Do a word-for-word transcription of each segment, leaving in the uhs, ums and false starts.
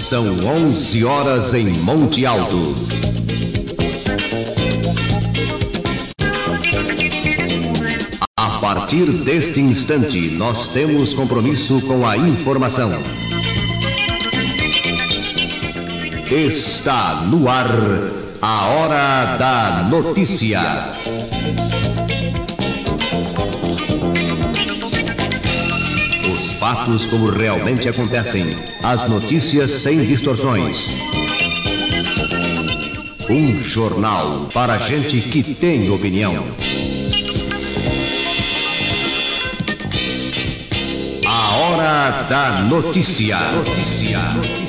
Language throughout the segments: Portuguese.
São onze horas em Monte Alto. A partir deste instante, nós temos compromisso com a informação. Está no ar a Hora da Notícia. Os fatos como realmente acontecem, as notícias sem distorções. Um jornal para gente que tem opinião. A Hora da Notícia. Notícia. Notícia.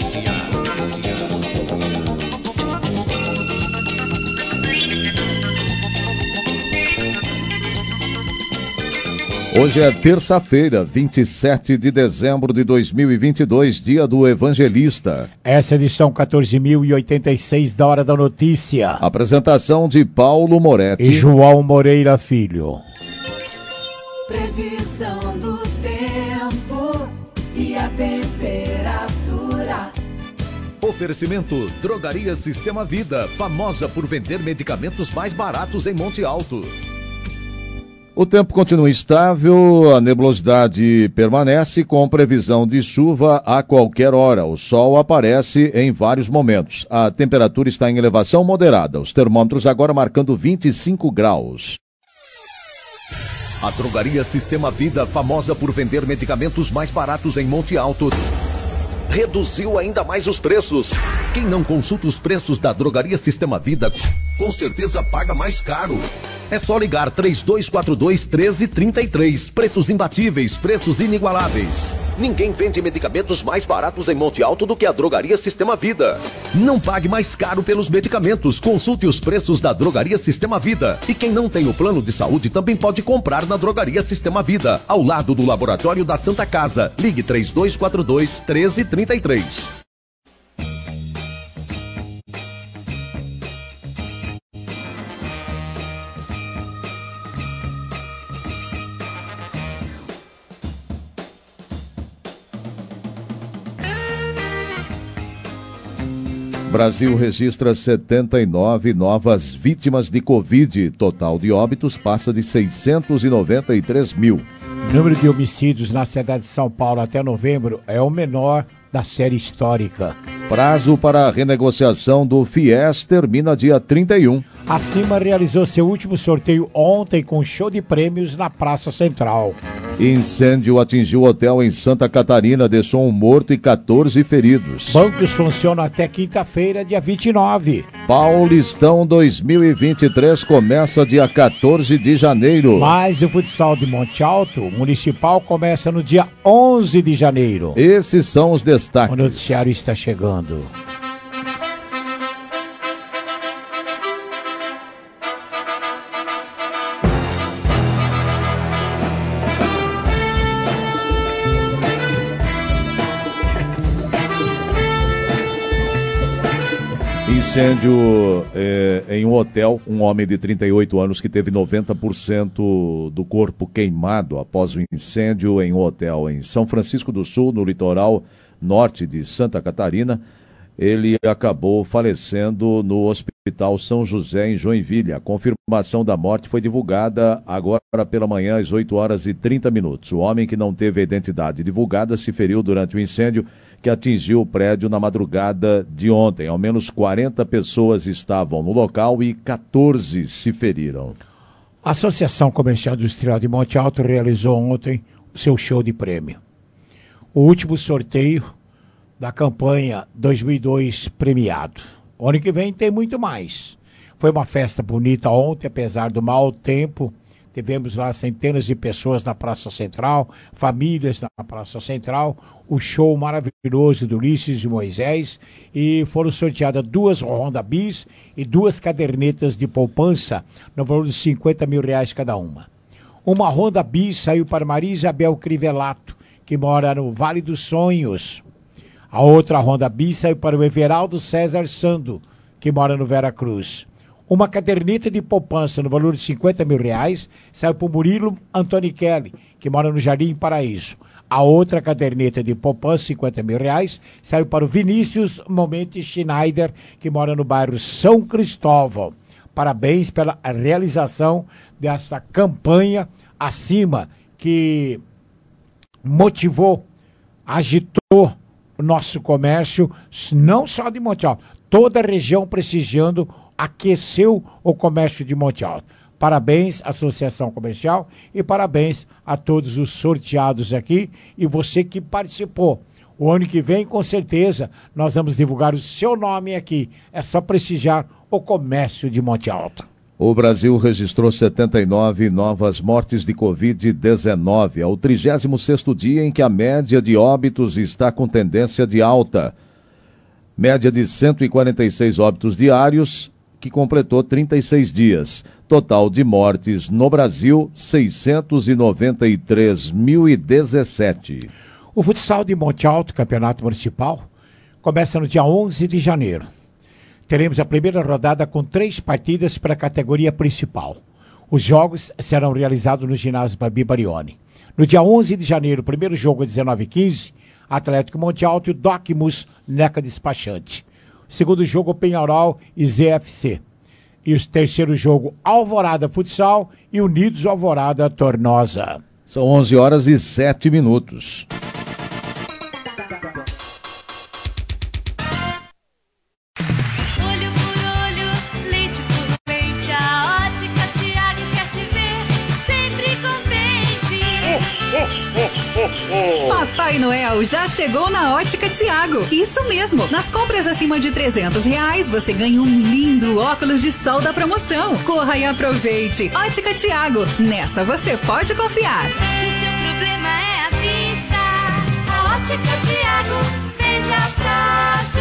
Hoje é terça-feira, vinte e sete de dezembro de dois mil e vinte e dois, dia do Evangelista. Essa é a edição quatorze mil e oitenta e seis da Hora da Notícia. Apresentação de Paulo Moretti e João Moreira Filho. Previsão do tempo e a temperatura. Oferecimento Drogaria Sistema Vida, famosa por vender medicamentos mais baratos em Monte Alto. O tempo continua estável, a nebulosidade permanece com previsão de chuva a qualquer hora. O sol aparece em vários momentos. A temperatura está em elevação moderada. Os termômetros agora marcando vinte e cinco graus. A Drogaria Sistema Vida, famosa por vender medicamentos mais baratos em Monte Alto, reduziu ainda mais os preços. Quem não consulta os preços da Drogaria Sistema Vida, com certeza paga mais caro. É só ligar três dois quatro dois, um três três três. Preços imbatíveis, preços inigualáveis. Ninguém vende medicamentos mais baratos em Monte Alto do que a Drogaria Sistema Vida. Não pague mais caro pelos medicamentos. Consulte os preços da Drogaria Sistema Vida. E quem não tem o plano de saúde também pode comprar na Drogaria Sistema Vida, ao lado do Laboratório da Santa Casa. Ligue três dois quatro dois, um três três três. Brasil registra setenta e nove novas vítimas de Covid. Total de óbitos passa de seiscentos e noventa e três mil. O número de homicídios na cidade de São Paulo até novembro é o menor da série histórica. Prazo para a renegociação do FIES termina dia trinta e um. A Cima realizou seu último sorteio ontem com show de prêmios na Praça Central. Incêndio atingiu o hotel em Santa Catarina, deixou um morto e quatorze feridos. Bancos funcionam até quinta-feira, dia vinte e nove. Paulistão dois mil e vinte e três começa dia quatorze de janeiro. Mas o futsal de Monte Alto Municipal começa no dia onze de janeiro. Esses são os destaques. O noticiário está chegando. Incêndio é, em um hotel, um homem de trinta e oito anos que teve noventa por cento do corpo queimado após o incêndio em um hotel em São Francisco do Sul, no litoral norte de Santa Catarina. Ele acabou falecendo no Hospital São José, em Joinville. A confirmação da morte foi divulgada agora pela manhã, às oito horas e trinta minutos. O homem, que não teve a identidade divulgada, se feriu durante o incêndio que atingiu o prédio na madrugada de ontem. Ao menos quarenta pessoas estavam no local e quatorze se feriram. A Associação Comercial Industrial de Monte Alto realizou ontem o seu show de prêmio. O último sorteio da campanha dois mil e dois premiado. O ano que vem tem muito mais. Foi uma festa bonita ontem, apesar do mau tempo. Tivemos lá centenas de pessoas na Praça Central, famílias na Praça Central, o show maravilhoso do Ulisses e Moisés, e foram sorteadas duas Honda Bis e duas cadernetas de poupança no valor de cinquenta mil reais cada uma. Uma Honda Bis saiu para Maria Isabel Crivelato, que mora no Vale dos Sonhos. A outra Honda Bis saiu para o Everaldo César Sando, que mora no Vera Cruz. Uma caderneta de poupança no valor de cinquenta mil reais saiu para o Murilo Antoni Kelly, que mora no Jardim Paraíso. A outra caderneta de poupança, cinquenta mil reais, saiu para o Vinícius Momente Schneider, que mora no bairro São Cristóvão. Parabéns pela realização dessa campanha acima, que motivou, agitou o nosso comércio, não só de Monte Alto, toda a região prestigiando, aqueceu o comércio de Monte Alto. Parabéns, Associação Comercial, e parabéns a todos os sorteados aqui e você que participou. O ano que vem, com certeza, nós vamos divulgar o seu nome aqui. É só prestigiar o comércio de Monte Alto. O Brasil registrou setenta e nove novas mortes de covid dezenove. É o trigésimo sexto dia em que a média de óbitos está com tendência de alta. Média de cento e quarenta e seis óbitos diários, que completou trinta e seis dias. Total de mortes no Brasil, seiscentos e noventa e três mil e dezessete. O futsal de Monte Alto, campeonato municipal, começa no dia onze de janeiro. Teremos a primeira rodada com três partidas para a categoria principal. Os jogos serão realizados no ginásio Babi Barioni. No dia onze de janeiro, o primeiro jogo às dezenove e quinze, Atlético Monte Alto e Docmus Neca Despachante. Segundo jogo, Penharol e Z F C. E o terceiro jogo, Alvorada Futsal e Unidos Alvorada Tornosa. São onze horas e sete minutos. Olho por olho, leite por leite, a Ótica Tiago quer te ver sempre contente. Papai Noel já chegou na Ótica Tiago. Isso mesmo. Nas compras acima de trezentos reais, você ganha um lindo óculos de sol da promoção. Corra e aproveite. Ótica Tiago. Nessa você pode confiar. Se seu problema é a vista, a Ótica Tiago vende a prazo.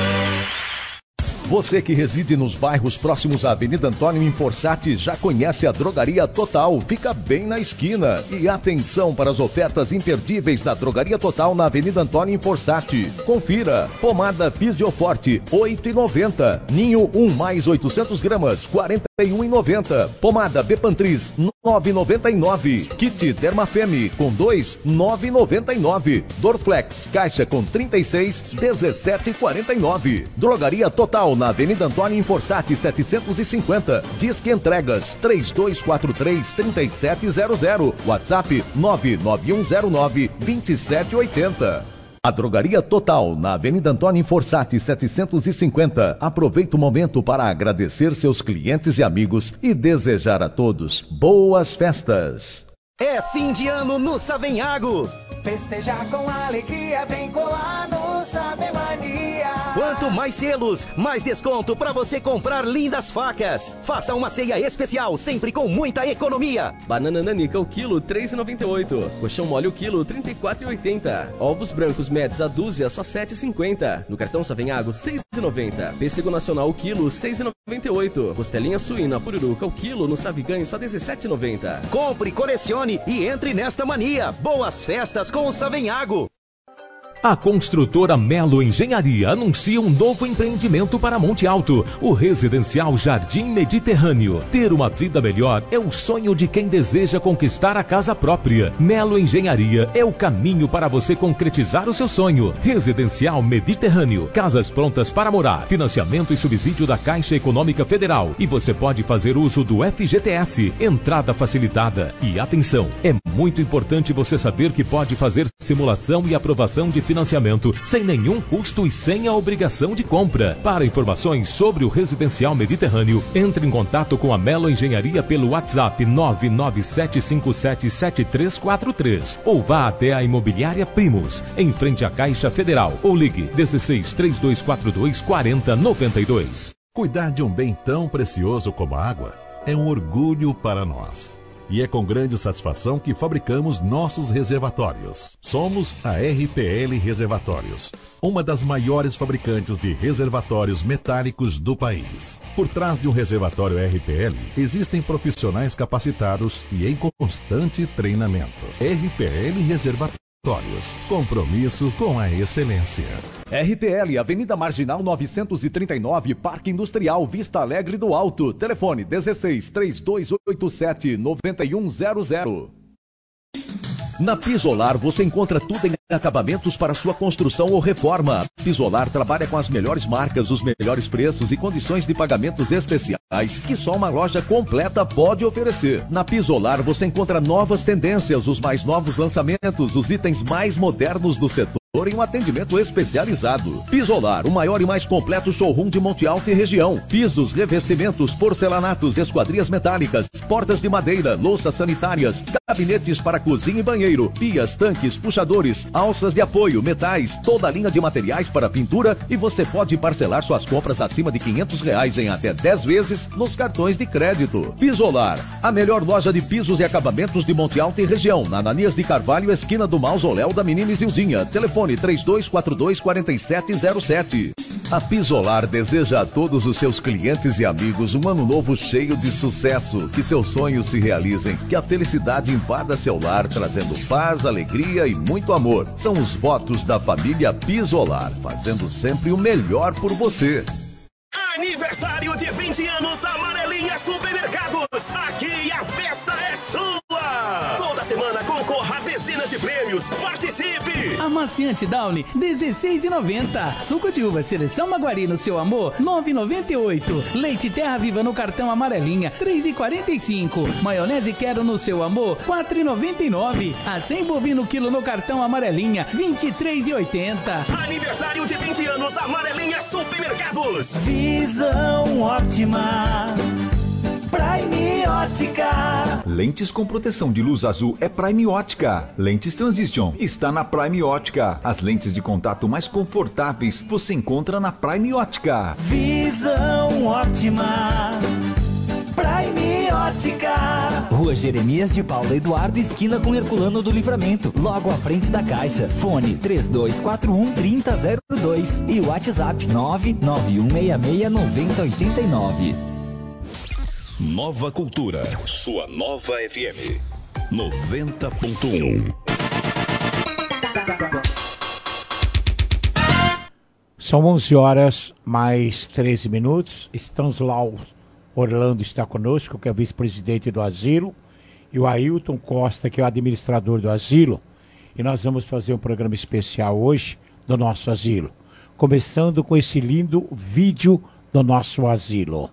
Você que reside nos bairros próximos à Avenida Antônio Inforsati já conhece a Drogaria Total, fica bem na esquina. E atenção para as ofertas imperdíveis da Drogaria Total na Avenida Antônio Inforsati. Confira, pomada Fisioforte, oito reais e noventa centavos. Ninho um mais oitocentos gramas, quarenta e um reais e noventa centavos. Pomada Bepantris, nove reais e noventa e nove centavos. Kit Dermafeme com dois, nove reais e noventa e nove centavos. Dorflex, caixa com trinta e seis, dezessete reais e quarenta e nove centavos. Drogaria Total na Avenida Antônio Inforsati setecentos e cinquenta. Disque entregas três dois quatro três, três sete zero zero. WhatsApp nove nove um zero nove, dois sete oito zero. A Drogaria Total na Avenida Antônio Inforsati setecentos e cinquenta. Aproveita o momento para agradecer seus clientes e amigos e desejar a todos boas festas. É fim de ano no Savenhago. Festejar com alegria, vem colar no Sabe Mania. Quanto mais selos, mais desconto para você comprar lindas facas. Faça uma ceia especial, sempre com muita economia. Banana nanica o quilo, três reais e noventa e oito centavos. Colchão mole o quilo, trinta e quatro reais e oitenta centavos. Ovos brancos médios a dúzia, só sete reais e cinquenta centavos. No cartão Savenhago, seis reais e noventa centavos. Pêssego nacional o quilo, seis reais e noventa e oito centavos. Costelinha suína pururuca o quilo, no Savigani, só dezessete reais e noventa centavos. Compre, colecione e entre nesta mania. Boas festas com o Savenhago. A construtora Melo Engenharia anuncia um novo empreendimento para Monte Alto, o residencial Jardim Mediterrâneo. Ter uma vida melhor é o sonho de quem deseja conquistar a casa própria. Melo Engenharia é o caminho para você concretizar o seu sonho. Residencial Mediterrâneo, casas prontas para morar, financiamento e subsídio da Caixa Econômica Federal. E você pode fazer uso do F G T S, entrada facilitada. E atenção, é muito importante você saber que pode fazer simulação e aprovação de financiamento sem nenhum custo e sem a obrigação de compra. Para informações sobre o Residencial Mediterrâneo, entre em contato com a Melo Engenharia pelo WhatsApp nove nove sete cinco sete sete três quatro três ou vá até a Imobiliária Primos, em frente à Caixa Federal, ou ligue dezesseis, três dois quatro dois, quatro zero nove dois. Cuidar de um bem tão precioso como a água é um orgulho para nós. E é com grande satisfação que fabricamos nossos reservatórios. Somos a R P L Reservatórios, uma das maiores fabricantes de reservatórios metálicos do país. Por trás de um reservatório R P L, existem profissionais capacitados e em constante treinamento. R P L Reservatórios. Compromisso com a excelência. R P L, Avenida Marginal novecentos e trinta e nove, Parque Industrial, Vista Alegre do Alto. Telefone dezesseis, três dois oito sete, nove um zero zero. Na Pisolar você encontra tudo em acabamentos para sua construção ou reforma. Pisolar trabalha com as melhores marcas, os melhores preços e condições de pagamentos especiais que só uma loja completa pode oferecer. Na Pisolar você encontra novas tendências, os mais novos lançamentos, os itens mais modernos do setor em um atendimento especializado. Pisolar, o maior e mais completo showroom de Monte Alto e região. Pisos, revestimentos, porcelanatos, esquadrias metálicas, portas de madeira, louças sanitárias, gabinetes para cozinha e banheiro, pias, tanques, puxadores, alças de apoio, metais, toda a linha de materiais para pintura, e você pode parcelar suas compras acima de quinhentos reais em até dez vezes nos cartões de crédito. Pisolar, a melhor loja de pisos e acabamentos de Monte Alto e região, na Ananias de Carvalho, esquina do Mausoléu da Menina Isildinha. Telefone três dois quatro dois, quatro sete zero sete. A Pisolar deseja a todos os seus clientes e amigos um ano novo cheio de sucesso, que seus sonhos se realizem, que a felicidade invada seu lar, trazendo paz, alegria e muito amor. São os votos da família Pisolar, fazendo sempre o melhor por você. Aniversário de vinte anos Amarelinha Supermercados. Aqui a festa é sua. Toda semana concorra a dezenas de prêmios. Participe! Amaciante Downy, dezesseis reais e noventa centavos. Suco de uva Seleção Maguari no seu amor, nove reais e noventa e oito centavos. Leite Terra Viva no cartão Amarelinha, três reais e quarenta e cinco centavos. Maionese Quero no seu amor, quatro reais e noventa e nove centavos. A cem bovino quilo no cartão Amarelinha, vinte e três reais e oitenta centavos. Aniversário de vinte anos Amarelinha Supermercados. Visão ótima, Prime Ótica. Lentes com proteção de luz azul é Prime Ótica. Lentes Transition está na Prime Ótica. As lentes de contato mais confortáveis você encontra na Prime Ótica. Visão ótima, Prime Ótica. Rua Jeremias de Paula Eduardo, esquina com Herculano do Livramento, logo à frente da Caixa. Fone três dois quatro um, três zero zero dois e o WhatsApp nove nove um seis seis nove zero oito nove. Nova Cultura, sua nova F M noventa ponto um. São onze horas mais treze minutos. Stanislau Orlando está conosco, que é vice-presidente do asilo, e o Ailton Costa, que é o administrador do asilo. E nós vamos fazer um programa especial hoje do nosso asilo, começando com esse lindo vídeo do nosso asilo.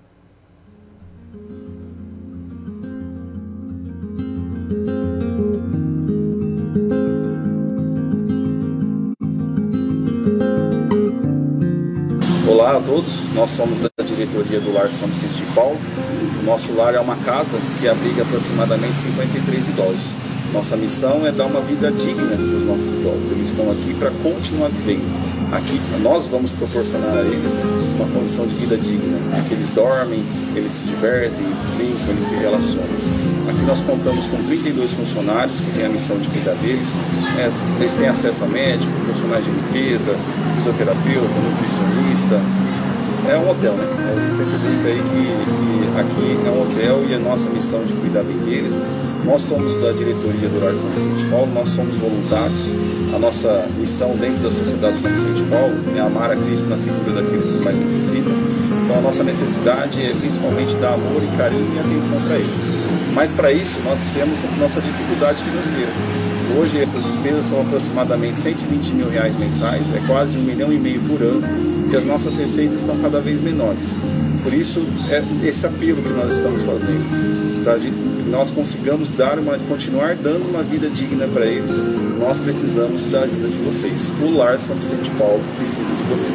Olá a todos, nós somos da diretoria do Lar São Vicente de Paulo. O nosso lar é uma casa que abriga aproximadamente cinquenta e três idosos. Nossa missão é dar uma vida digna para os nossos idosos. Eles estão aqui para continuar vivendo. Aqui nós vamos proporcionar a eles uma condição de vida digna. Aqui eles dormem, eles se divertem, eles brincam, eles se relacionam. Aqui nós contamos com trinta e dois funcionários que têm a missão de cuidar deles. É, eles têm acesso a médico, profissionais de limpeza, fisioterapeuta, nutricionista. É um hotel, né? A gente sempre brinca aí que, que aqui é um hotel e a nossa missão de cuidar bem deles. Nós somos da diretoria do Lar São Vicente de Paulo, nós somos voluntários. A nossa missão dentro da sociedade São Vicente de Paulo é amar a Cristo na figura daqueles que mais necessitam. Então a nossa necessidade é principalmente dar amor e carinho e atenção para eles. Mas para isso nós temos nossa dificuldade financeira. Hoje essas despesas são aproximadamente cento e vinte mil reais mensais, é quase um milhão e meio por ano, e as nossas receitas estão cada vez menores. Por isso é esse apelo que nós estamos fazendo, para que nós consigamos dar uma, continuar dando uma vida digna para eles. Nós precisamos da ajuda de vocês. O Lar São Vicente de Paulo precisa de você.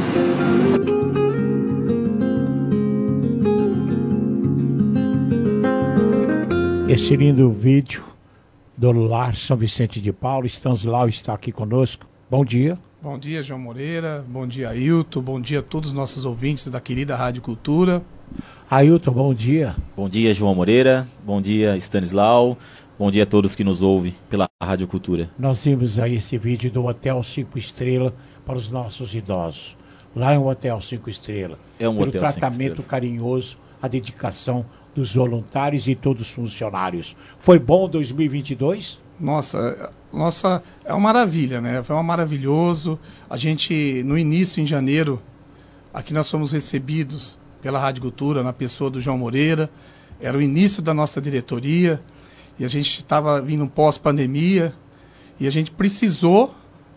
Esse lindo vídeo do Lar São Vicente de Paulo. Stanislau está aqui conosco. Bom dia. Bom dia, João Moreira. Bom dia, Ailton. Bom dia a todos os nossos ouvintes da querida Rádio Cultura. Ailton, bom dia. Bom dia, João Moreira. Bom dia, Stanislau. Bom dia a todos que nos ouvem pela Rádio Cultura. Nós vimos aí esse vídeo do Hotel cinco Estrelas para os nossos idosos. Lá é um Hotel cinco Estrelas. É um Pelo hotel tratamento carinhoso, a dedicação dos voluntários e todos os funcionários. Foi bom dois mil e vinte e dois? Nossa, nossa, é uma maravilha, né? Foi um maravilhoso. A gente, no início, em janeiro, aqui nós fomos recebidos pela Rádio Cultura, na pessoa do João Moreira. Era o início da nossa diretoria. e a gente estava vindo pós-pandemia, e a gente precisou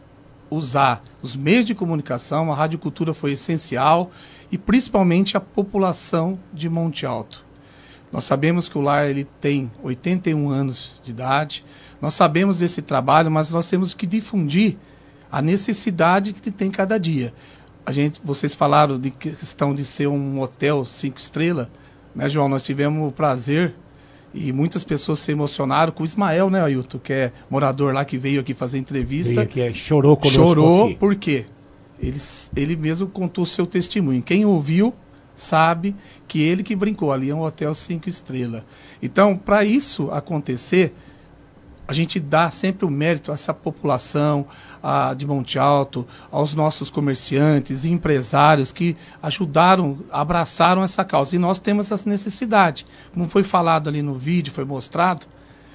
usar os meios de comunicação, a radiocultura foi essencial, e principalmente a população de Monte Alto. Nós sabemos que o lar ele tem oitenta e um anos de idade, nós sabemos desse trabalho, mas nós temos que difundir a necessidade que tem cada dia. A gente, vocês falaram de questão de ser um hotel cinco estrelas, né, João? Nós tivemos o prazer e muitas pessoas se emocionaram com o Ismael, né, Ailton, que é morador lá que veio aqui fazer entrevista. Veio aqui, chorou conosco Chorou, aqui. por quê? Ele, ele mesmo contou o seu testemunho. Quem ouviu sabe que ele que brincou, ali é um hotel cinco estrelas. Então, para isso acontecer, a gente dá sempre o mérito a essa população a, de Monte Alto, aos nossos comerciantes e empresários que ajudaram, abraçaram essa causa. E nós temos essa necessidade. Como foi falado ali no vídeo, foi mostrado,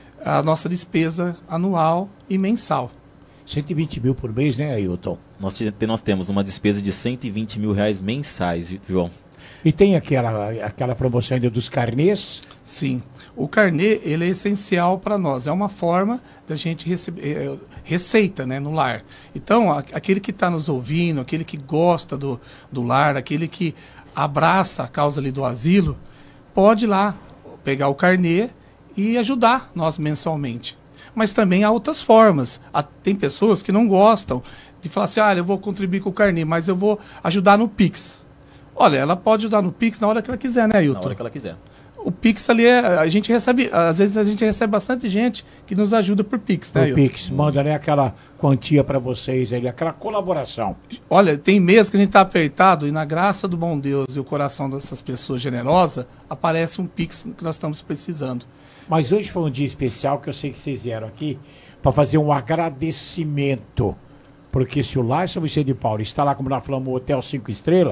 a nossa despesa anual e mensal. cento e vinte mil por mês, né, Ailton? Nós, te, nós temos uma despesa de cento e vinte mil reais mensais, João. E tem aquela, aquela promoção ainda dos carnês? Sim. O carnê, ele é essencial para nós. É uma forma da gente receber é, receita, né, no lar. Então, a, aquele que está nos ouvindo, aquele que gosta do, do lar, aquele que abraça a causa ali do asilo, pode ir lá pegar o carnê e ajudar nós mensalmente. Mas também há outras formas. Há, tem pessoas que não gostam de falar assim, ah, eu vou contribuir com o carnê, mas eu vou ajudar no Pix. Olha, ela pode ajudar no Pix na hora que ela quiser, né, Ailton? Na hora que ela quiser. O Pix ali, é, a gente recebe, às vezes a gente recebe bastante gente que nos ajuda por Pix, né, Por Ailton? Pix, manda, né, aquela quantia para vocês, aí, aquela colaboração. Olha, tem meses que a gente está apertado e na graça do bom Deus e o coração dessas pessoas generosas, aparece um Pix que nós estamos precisando. Mas hoje foi um dia especial que eu sei que vocês vieram aqui para fazer um agradecimento. Porque se o Lar São Vicente de Paulo está lá, como nós falamos, o Hotel cinco estrelas,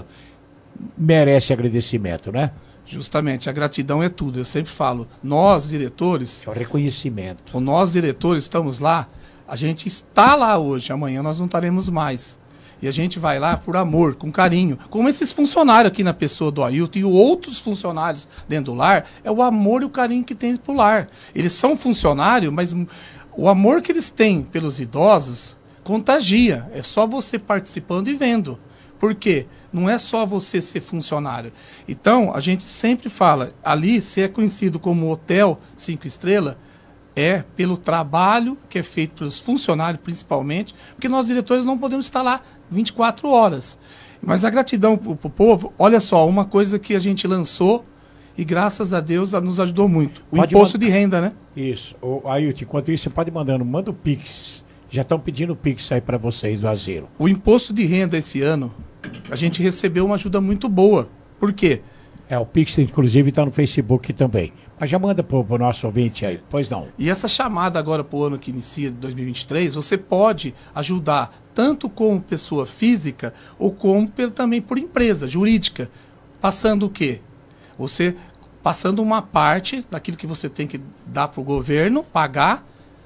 merece agradecimento, né? Justamente, a gratidão é tudo. Eu sempre falo, nós diretores... É o reconhecimento. Ou nós diretores estamos lá, a gente está lá hoje, amanhã nós não estaremos mais. E a gente vai lá por amor, com carinho. Como esses funcionários aqui na pessoa do Ailton e outros funcionários dentro do lar, é o amor e o carinho que tem pro lar. Eles são funcionários, mas o amor que eles têm pelos idosos contagia. É só você participando e vendo. Por quê? Não é só você ser funcionário. Então, a gente sempre fala, ali, se é conhecido como Hotel cinco estrelas, é pelo trabalho que é feito pelos funcionários, principalmente, porque nós, diretores, não podemos estar lá vinte e quatro horas. Mas a gratidão para o povo, olha só, uma coisa que a gente lançou e, graças a Deus, nos ajudou muito. O Pode imposto mandar. de renda, né? Isso. O Ailton, enquanto isso, você pode ir mandando, manda o Pix. Já estão pedindo o Pix aí para vocês do asilo. O imposto de renda esse ano, a gente recebeu uma ajuda muito boa. Por quê? É, o Pix, inclusive, está no Facebook também. Mas já manda para o nosso ouvinte aí, pois não. E essa chamada agora para o ano que inicia, de dois mil e vinte e três, você pode ajudar tanto como pessoa física ou como per, também por empresa jurídica. Passando o quê? Você passando uma parte daquilo que você tem que dar para o governo, pagar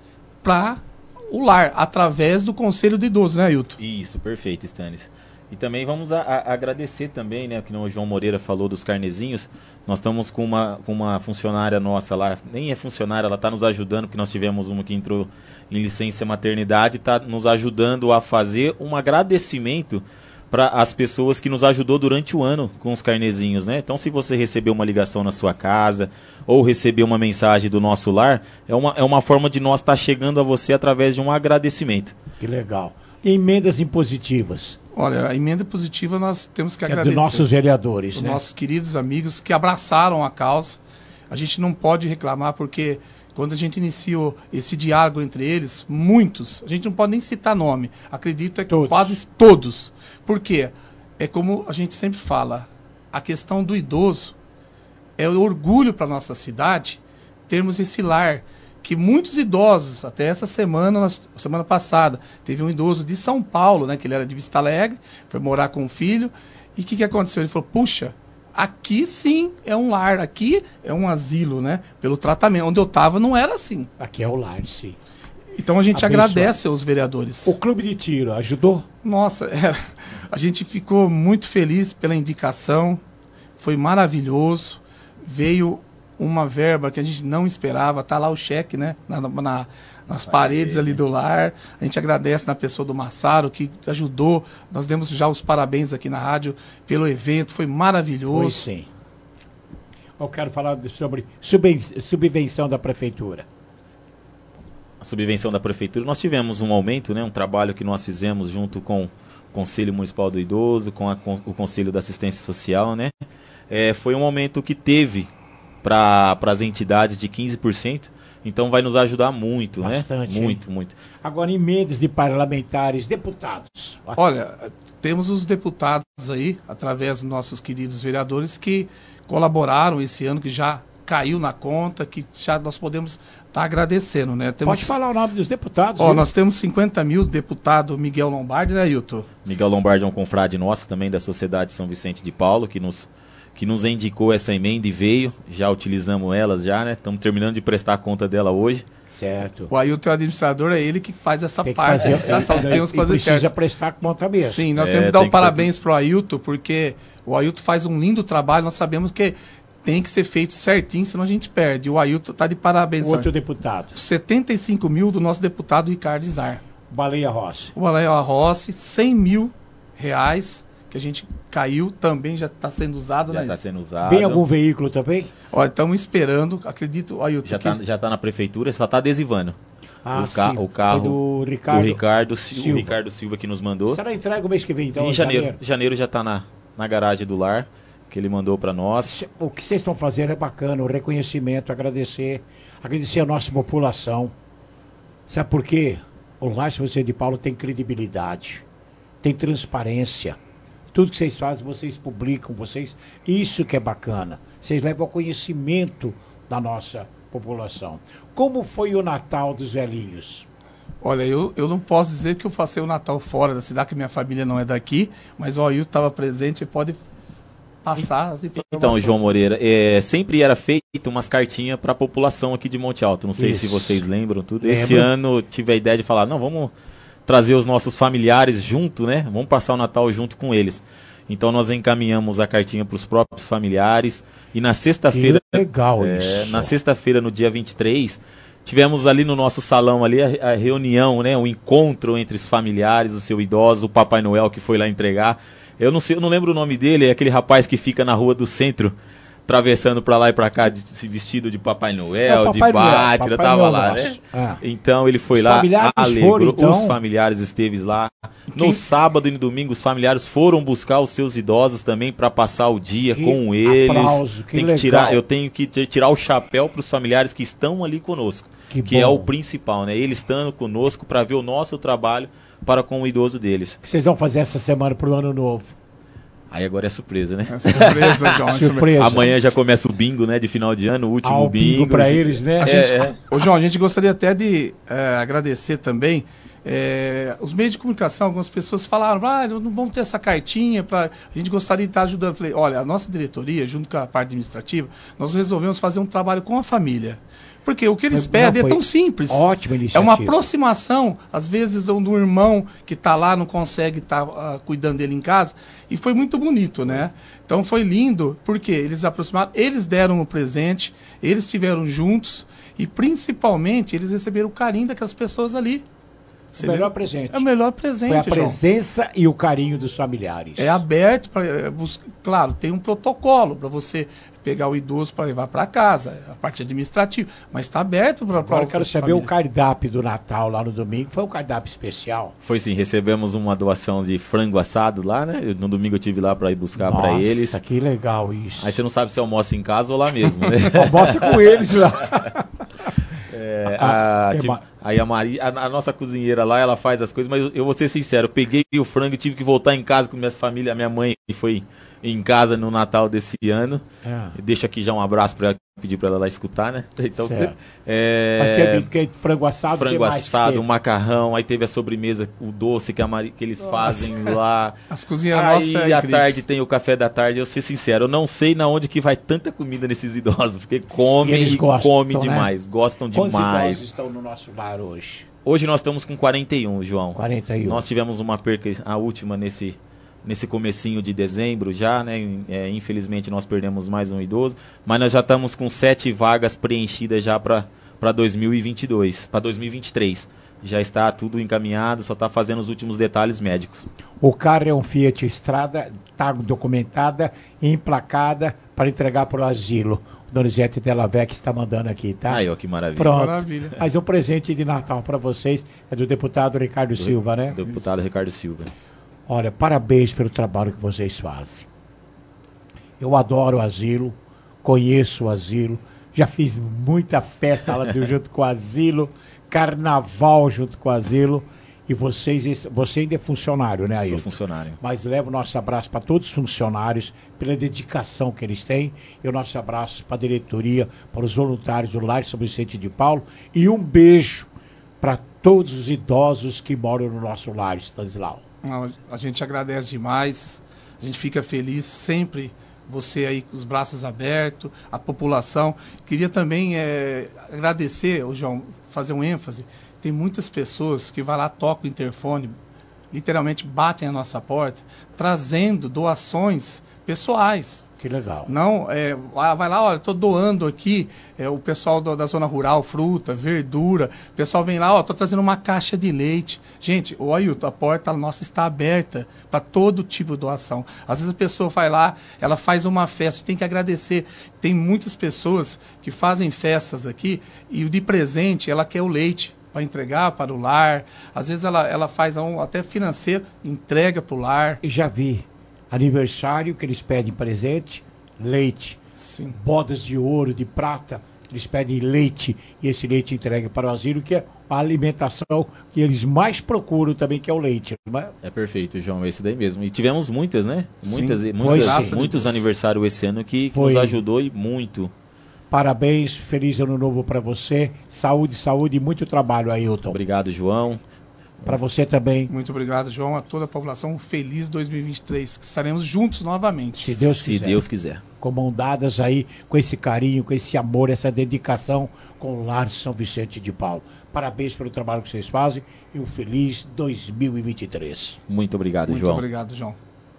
para o lar, através do Conselho de Idosos, né, Ailton? Isso, perfeito, Stanis. E também vamos a, a agradecer também, né, que o João Moreira falou dos carnezinhos. Nós estamos com uma, com uma funcionária nossa lá, nem é funcionária, ela está nos ajudando, porque nós tivemos uma que entrou em licença maternidade, está nos ajudando a fazer um agradecimento para as pessoas que nos ajudou durante o ano com os carnezinhos, né? Então, se você recebeu uma ligação na sua casa ou recebeu uma mensagem do nosso lar, é uma, é uma forma de nós estar tá chegando a você através de um agradecimento. Que legal. Emendas impositivas. Olha, a emenda positiva nós temos que é agradecer. É dos nossos vereadores, os né? nossos queridos amigos que abraçaram a causa. A gente não pode reclamar porque quando a gente iniciou esse diálogo entre eles, muitos, a gente não pode nem citar nome, acredito é que quase todos. Por quê? É como a gente sempre fala, a questão do idoso é o orgulho para a nossa cidade termos esse lar. Que muitos idosos, até essa semana, nós, semana passada, teve um idoso de São Paulo, né, que ele era de Vista Alegre, foi morar com o filho, e o que, que aconteceu? Ele falou, puxa, aqui sim é um lar, aqui é um asilo, né, pelo tratamento, onde eu estava não era assim. Aqui é o lar, sim. Então a gente Abençoado. agradece aos vereadores. O Clube de Tiro ajudou? Nossa, é, a gente ficou muito feliz pela indicação, foi maravilhoso, veio uma verba que a gente não esperava, tá lá o cheque, né? Na, na, nas paredes ali do lar. A gente agradece na pessoa do Massaro, que ajudou. Nós demos já os parabéns aqui na rádio pelo evento, foi maravilhoso. Foi sim. Eu quero falar sobre subven- subvenção da prefeitura. A subvenção da prefeitura, nós tivemos um aumento, né, um trabalho que nós fizemos junto com o Conselho Municipal do Idoso, com, a, com o Conselho da Assistência Social, né? É, foi um aumento que teve para as entidades de quinze por cento, então vai nos ajudar muito, Bastante, né? Muito, hein? muito. Agora, emendas de parlamentares, deputados. Olha, temos os deputados aí, através dos nossos queridos vereadores, que colaboraram esse ano, que já caiu na conta, que já nós podemos estar tá agradecendo, né? Temos... Pode falar o nome dos deputados. Ó, viu? nós temos cinquenta mil deputado Miguel Lombardi, né, Ailton? Miguel Lombardi é um confrade nosso também da Sociedade São Vicente de Paulo, que nos, que nos indicou essa emenda e veio, já utilizamos elas já, né? Estamos terminando de prestar conta dela hoje. Certo. O Ailton, o administrador, é ele que faz essa Tem que parte. fazer, a prestação, é, temos que e fazer precisa certo. prestar conta mesmo. Sim, nós É, temos que dar tem um que parabéns para o Ailton, porque o Ailton faz um lindo trabalho, nós sabemos que tem que ser feito certinho, senão a gente perde. O Ailton está de parabéns. O outro deputado. setenta e cinco mil do nosso deputado Ricardo Izar. Baleia Rossi. O Baleia Rossi, cem mil reais, que a gente caiu, também já está sendo usado. Já né? está sendo usado. Vem algum veículo também? Olha, estamos esperando, acredito, Ailton. Já que... está já tá na prefeitura, só está adesivando. Ah, o, ca sim. o carro do Ricardo, do Ricardo Silva. Silva. O Ricardo Silva que nos mandou. Será entrega o mês que vem, então? Em janeiro. Janeiro, janeiro já está na, na garagem do lar, que ele mandou para nós. O que vocês estão fazendo é bacana, o reconhecimento, agradecer, agradecer a nossa população. Sabe por quê? O Lar São Vicente de Paulo tem credibilidade, tem transparência. Tudo que vocês fazem, vocês publicam, vocês. Isso que é bacana. Vocês levam ao conhecimento da nossa população. Como foi o Natal dos velhinhos? Olha, eu, eu não posso dizer que eu passei o Natal fora da cidade, que minha família não é daqui, mas o Ailton estava presente e pode passar as informações. Então, João Moreira, é, sempre era feito umas cartinhas para a população aqui de Monte Alto. Não sei Isso. se vocês lembram tudo. Lembro. Esse ano tive a ideia de falar, não, vamos trazer os nossos familiares junto, né? Vamos passar o Natal junto com eles. Então nós encaminhamos a cartinha para os próprios familiares e na sexta-feira, legal é, isso. na sexta-feira, no dia vinte e três, tivemos ali no nosso salão ali a, a reunião, né? O encontro entre os familiares, o seu idoso, o Papai Noel que foi lá entregar. Eu não sei, eu não lembro o nome dele, é aquele rapaz que fica na rua do centro, atravessando para lá e para cá, de, de, vestido de Papai Noel, é, de Papai Bátira, Noel, tava Noel lá, nosso. né? Ah. Então ele foi Os lá, familiares alegrou, foram, então? os familiares esteve lá. Quem... No sábado e no domingo, os familiares foram buscar os seus idosos também para passar o dia Que com eles. aplauso, que Tem que legal. tirar, eu tenho que tirar o chapéu para os familiares que estão ali conosco, Que que é bom. o principal, né? Eles estando conosco para ver o nosso trabalho para com o idoso deles. O que vocês vão fazer essa semana pro ano novo? Aí agora é surpresa, né? É surpresa, João. Surpresa. Amanhã já começa o bingo, né? De final de ano, o último Ah, o bingo bingo. pra eles, né? A É, gente, é. Ô, João, a gente gostaria até de é, agradecer também é, os meios de comunicação. Algumas pessoas falaram, ah, não vamos ter essa cartinha, pra... a gente gostaria de estar ajudando. Eu falei, olha, a nossa diretoria, junto com a parte administrativa, nós resolvemos fazer um trabalho com a família. Porque o que eles Não, pedem foi é tão simples. ótima É iniciativa. uma aproximação, às vezes, do do irmão que está lá, não consegue estar ah, cuidando dele em casa. E foi muito bonito, né? Então foi lindo, porque eles aproximaram, eles deram o presente, eles estiveram juntos e, principalmente, eles receberam o carinho daquelas pessoas ali. O melhor presente. É o melhor presente, Foi a João. presença e o carinho dos familiares. É aberto para buscar. Claro, tem um protocolo para você pegar o idoso para levar para casa, a parte administrativa, mas está aberto para. Agora eu quero saber o cardápio do Natal lá no domingo. Foi um cardápio especial? Foi sim, recebemos uma doação de frango assado lá, né? Eu, no domingo eu tive lá para ir buscar para eles. Nossa, que legal isso. Aí você não sabe se almoça em casa ou lá mesmo, né? Almoça com eles lá. É, Ah, a, que tipo, ma- aí a Maria, a, a nossa cozinheira lá, ela faz as coisas, mas eu, eu vou ser sincero, eu peguei o frango e tive que voltar em casa com minhas famílias, minha mãe foi em casa no Natal desse ano. Ah. Deixa aqui já um abraço para pedir para ela lá escutar, né? Então, Certo. é, Mas tinha que é frango assado, frango que mais que assado, teve? um macarrão, aí teve a sobremesa, o doce que, a Mari, que eles fazem lá. As cozinhas Aí nossas é à incrível. tarde tem o café da tarde. Eu ser sincero, eu não sei na onde que vai tanta comida nesses idosos, porque comem E eles e, gostam, comem né? demais, gostam Quantos demais. idosos estão no nosso lar hoje? Hoje nós estamos com quarenta e um, João. quarenta e um. Nós tivemos uma perca, a última nesse nesse comecinho de dezembro já, né? É, infelizmente nós perdemos mais um idoso, mas nós já estamos com sete vagas preenchidas já para para dois mil e vinte e dois, para dois mil e vinte e três. Já está tudo encaminhado, só está fazendo os últimos detalhes médicos. O carro é um Fiat Strada, está documentada, emplacada para entregar para o asilo. O Donizete Delavec está mandando aqui, tá? Ai, ó, que maravilha. Pronto. Maravilha. Mas um presente de Natal para vocês é do deputado Ricardo Do, Silva, né? Deputado Ricardo Silva. Olha, parabéns pelo trabalho que vocês fazem. Eu adoro o asilo, conheço o asilo, já fiz muita festa lá junto com o asilo, carnaval junto com o asilo, e vocês, você ainda é funcionário, né, Ailton? Sou funcionário. Mas leva o nosso abraço para todos os funcionários, pela dedicação que eles têm, e o nosso abraço para a diretoria, para os voluntários do Lar São Vicente de Paulo, e um beijo para todos os idosos que moram no nosso lar, Stanislau. Não, a gente agradece demais, a gente fica feliz sempre, você aí com os braços abertos, a população. Queria também é, agradecer, o João, fazer um ênfase, tem muitas pessoas que vai lá, tocam o interfone, literalmente batem a nossa porta, trazendo doações pessoais. Que legal. Não, é, vai lá, olha, estou doando aqui, é, o pessoal do, da zona rural, fruta, verdura, o pessoal vem lá, ó, estou trazendo uma caixa de leite. Gente, o Ailton, a porta nossa está aberta para todo tipo de doação. Às vezes a pessoa vai lá, ela faz uma festa, tem que agradecer. Tem muitas pessoas que fazem festas aqui e de presente ela quer o leite para entregar para o lar. Às vezes ela, ela faz um, até financeiro, entrega para o lar. E já vi aniversário que eles pedem presente, leite. Sim. Bodas de ouro, de prata, eles pedem leite e esse leite entrega para o asilo, que é a alimentação que eles mais procuram também, que é o leite. Não é? É perfeito, João, esse daí mesmo. E tivemos muitas, né? Muitas, Sim, muitas, foi, muitos aniversários esse ano que, que Foi. nos ajudou e muito. Parabéns, feliz ano novo para você. Saúde, saúde e muito trabalho, Ailton. Obrigado, João. Para você também. Muito obrigado, João, a toda a população. Um feliz dois mil e vinte e três, que estaremos juntos novamente. Se Deus Se quiser. Deus quiser. Com mão dadas aí, com esse carinho, com esse amor, essa dedicação com o Lar São Vicente de Paulo. Parabéns pelo trabalho que vocês fazem e um feliz dois mil e vinte e três. Muito obrigado, Muito João. Muito obrigado, João.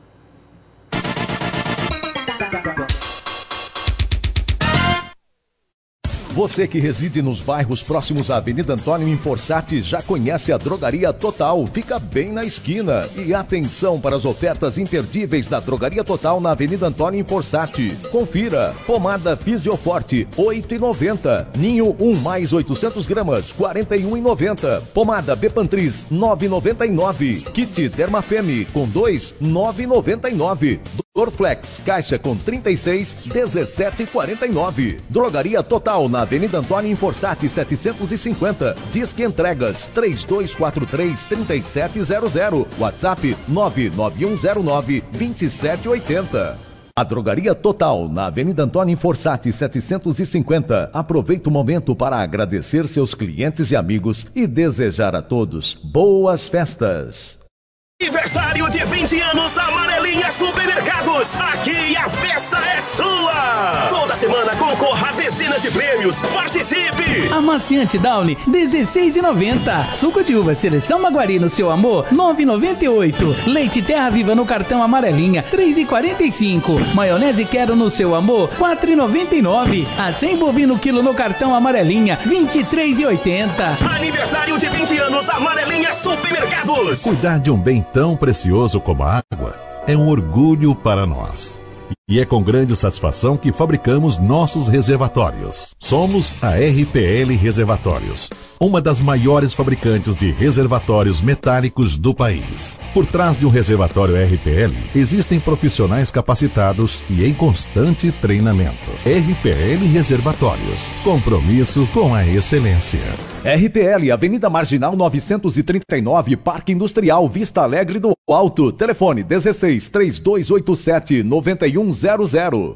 Você que reside nos bairros próximos à Avenida Antônio Inforsati já conhece a Drogaria Total, fica bem na esquina. E atenção para as ofertas imperdíveis da Drogaria Total na Avenida Antônio Inforsati. Confira: pomada Fisioforte, oito reais e noventa centavos. Ninho um mais oitocentos gramas, quarenta e um reais e noventa centavos. Pomada Bepantris, nove reais e noventa e nove centavos. Kit Dermafeme com dois, nove reais e noventa e nove centavos. Dorflex, caixa com trinta e seis, dezessete reais e quarenta e nove centavos. Drogaria Total na Avenida Antônio Inforsati setecentos e cinquenta. Disque entregas três dois quatro três, três sete zero zero. WhatsApp nove nove um zero nove, dois sete oito zero. A Drogaria Total na Avenida Antônio Inforsati setecentos e cinquenta. Aproveita o momento para agradecer seus clientes e amigos e desejar a todos boas festas. Aniversário de vinte anos Amarelinha Supermercados. Aqui a festa é sua. Toda semana concorra a dezenas de prêmios. Participe! Amaciante Downy, dezesseis reais e noventa centavos. Suco de uva Seleção Maguari no seu amor, nove reais e noventa e oito centavos. Leite Terra Viva no cartão Amarelinha, três reais e quarenta e cinco centavos. Maionese Quero no seu amor, quatro reais e noventa e nove centavos. A cem bovino quilo no cartão Amarelinha, vinte e três reais e oitenta centavos. Aniversário de vinte anos Amarelinha Supermercados. Cuidar de um bem tão precioso como a água é um orgulho para nós. E é com grande satisfação que fabricamos nossos reservatórios. Somos a R P L Reservatórios, uma das maiores fabricantes de reservatórios metálicos do país. Por trás de um reservatório R P L, existem profissionais capacitados e em constante treinamento. R P L Reservatórios, compromisso com a excelência. R P L, Avenida Marginal novecentos e trinta e nove, Parque Industrial, Vista Alegre do Alto. Telefone dezesseis, três dois oito sete, nove um zero zero.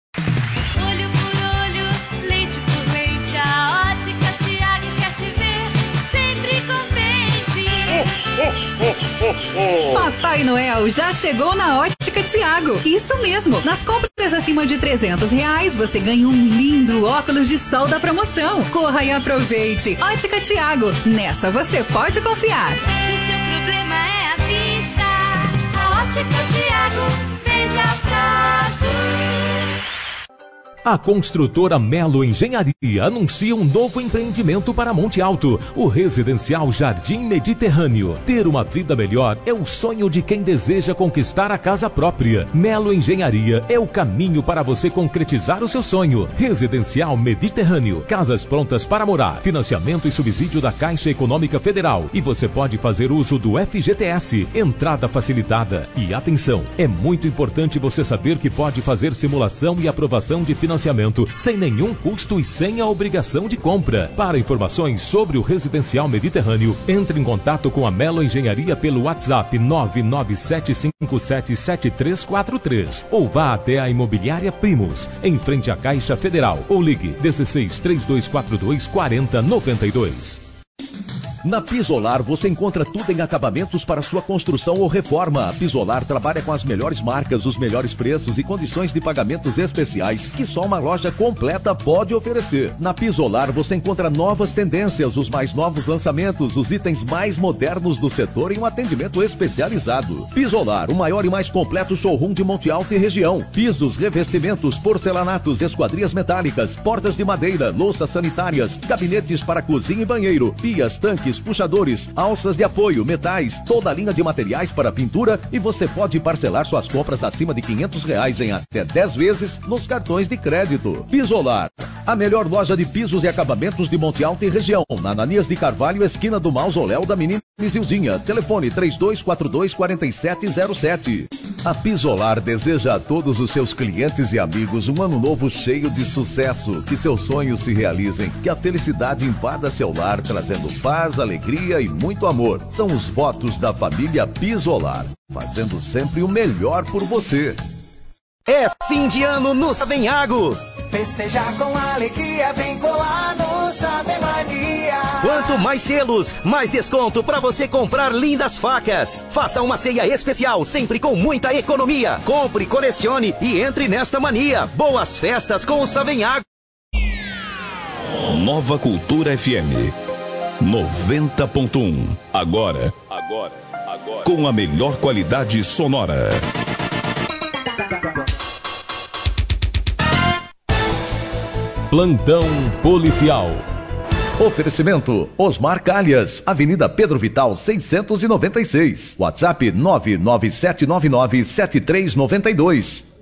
Olho por olho, leite por leite, a Ótica Tiago quer te ver sempre contente. Papai Noel já chegou na Ótica Tiago. Isso mesmo, nas compras acima de trezentos reais, você ganha um lindo óculos de sol da promoção. Corra e aproveite. Ótica Tiago, nessa você pode confiar. Se o seu problema é a vista, a Ótica Tiago A construtora Melo Engenharia anuncia um novo empreendimento para Monte Alto, o residencial Jardim Mediterrâneo. Ter uma vida melhor é o sonho de quem deseja conquistar a casa própria. Melo Engenharia é o caminho para você concretizar o seu sonho. Residencial Mediterrâneo, casas prontas para morar, financiamento e subsídio da Caixa Econômica Federal. E você pode fazer uso do F G T S, entrada facilitada. E atenção, é muito importante você saber que pode fazer simulação e aprovação de financiamento sem nenhum custo e sem a obrigação de compra. Para informações sobre o Residencial Mediterrâneo, entre em contato com a Melo Engenharia pelo WhatsApp nove nove sete cinco sete sete três quatro três ou vá até a Imobiliária Primos, em frente à Caixa Federal, ou ligue dezesseis, três dois quatro dois, quarenta, noventa e dois. Na Pisolar você encontra tudo em acabamentos para sua construção ou reforma. A Pisolar trabalha com as melhores marcas, os melhores preços e condições de pagamentos especiais que só uma loja completa pode oferecer. Na Pisolar você encontra novas tendências, os mais novos lançamentos, os itens mais modernos do setor em um atendimento especializado. Pisolar, o maior e mais completo showroom de Monte Alto e região. Pisos, revestimentos, porcelanatos, esquadrias metálicas, portas de madeira, louças sanitárias, gabinetes para cozinha e banheiro, pias, tanques, puxadores, alças de apoio, metais, toda a linha de materiais para pintura, e você pode parcelar suas compras acima de quinhentos reais em até dez vezes nos cartões de crédito. Pisolar, a melhor loja de pisos e acabamentos de Monte Alto e região, na Ananias de Carvalho, esquina do Mausoléu da Menina Zildinha. Telefone três dois quatro dois, quatro sete zero sete. A Pisolar deseja a todos os seus clientes e amigos um ano novo cheio de sucesso, que seus sonhos se realizem, que a felicidade invada seu lar, trazendo paz, alegria e muito amor. São os votos da família Pisolar, fazendo sempre o melhor por você. É fim de ano no Savenhago. Festejar com alegria, vem colar no Sabe Mania. Quanto mais selos, mais desconto para você comprar lindas facas. Faça uma ceia especial, sempre com muita economia. Compre, colecione e entre nesta mania. Boas festas com o Savenhago. Nova Cultura F M noventa ponto um. Agora, agora, agora, com a melhor qualidade sonora. Plantão Policial. Oferecimento Osmar Calhas, Avenida Pedro Vital seiscentos e noventa e seis. WhatsApp nove nove sete nove nove sete três nove dois.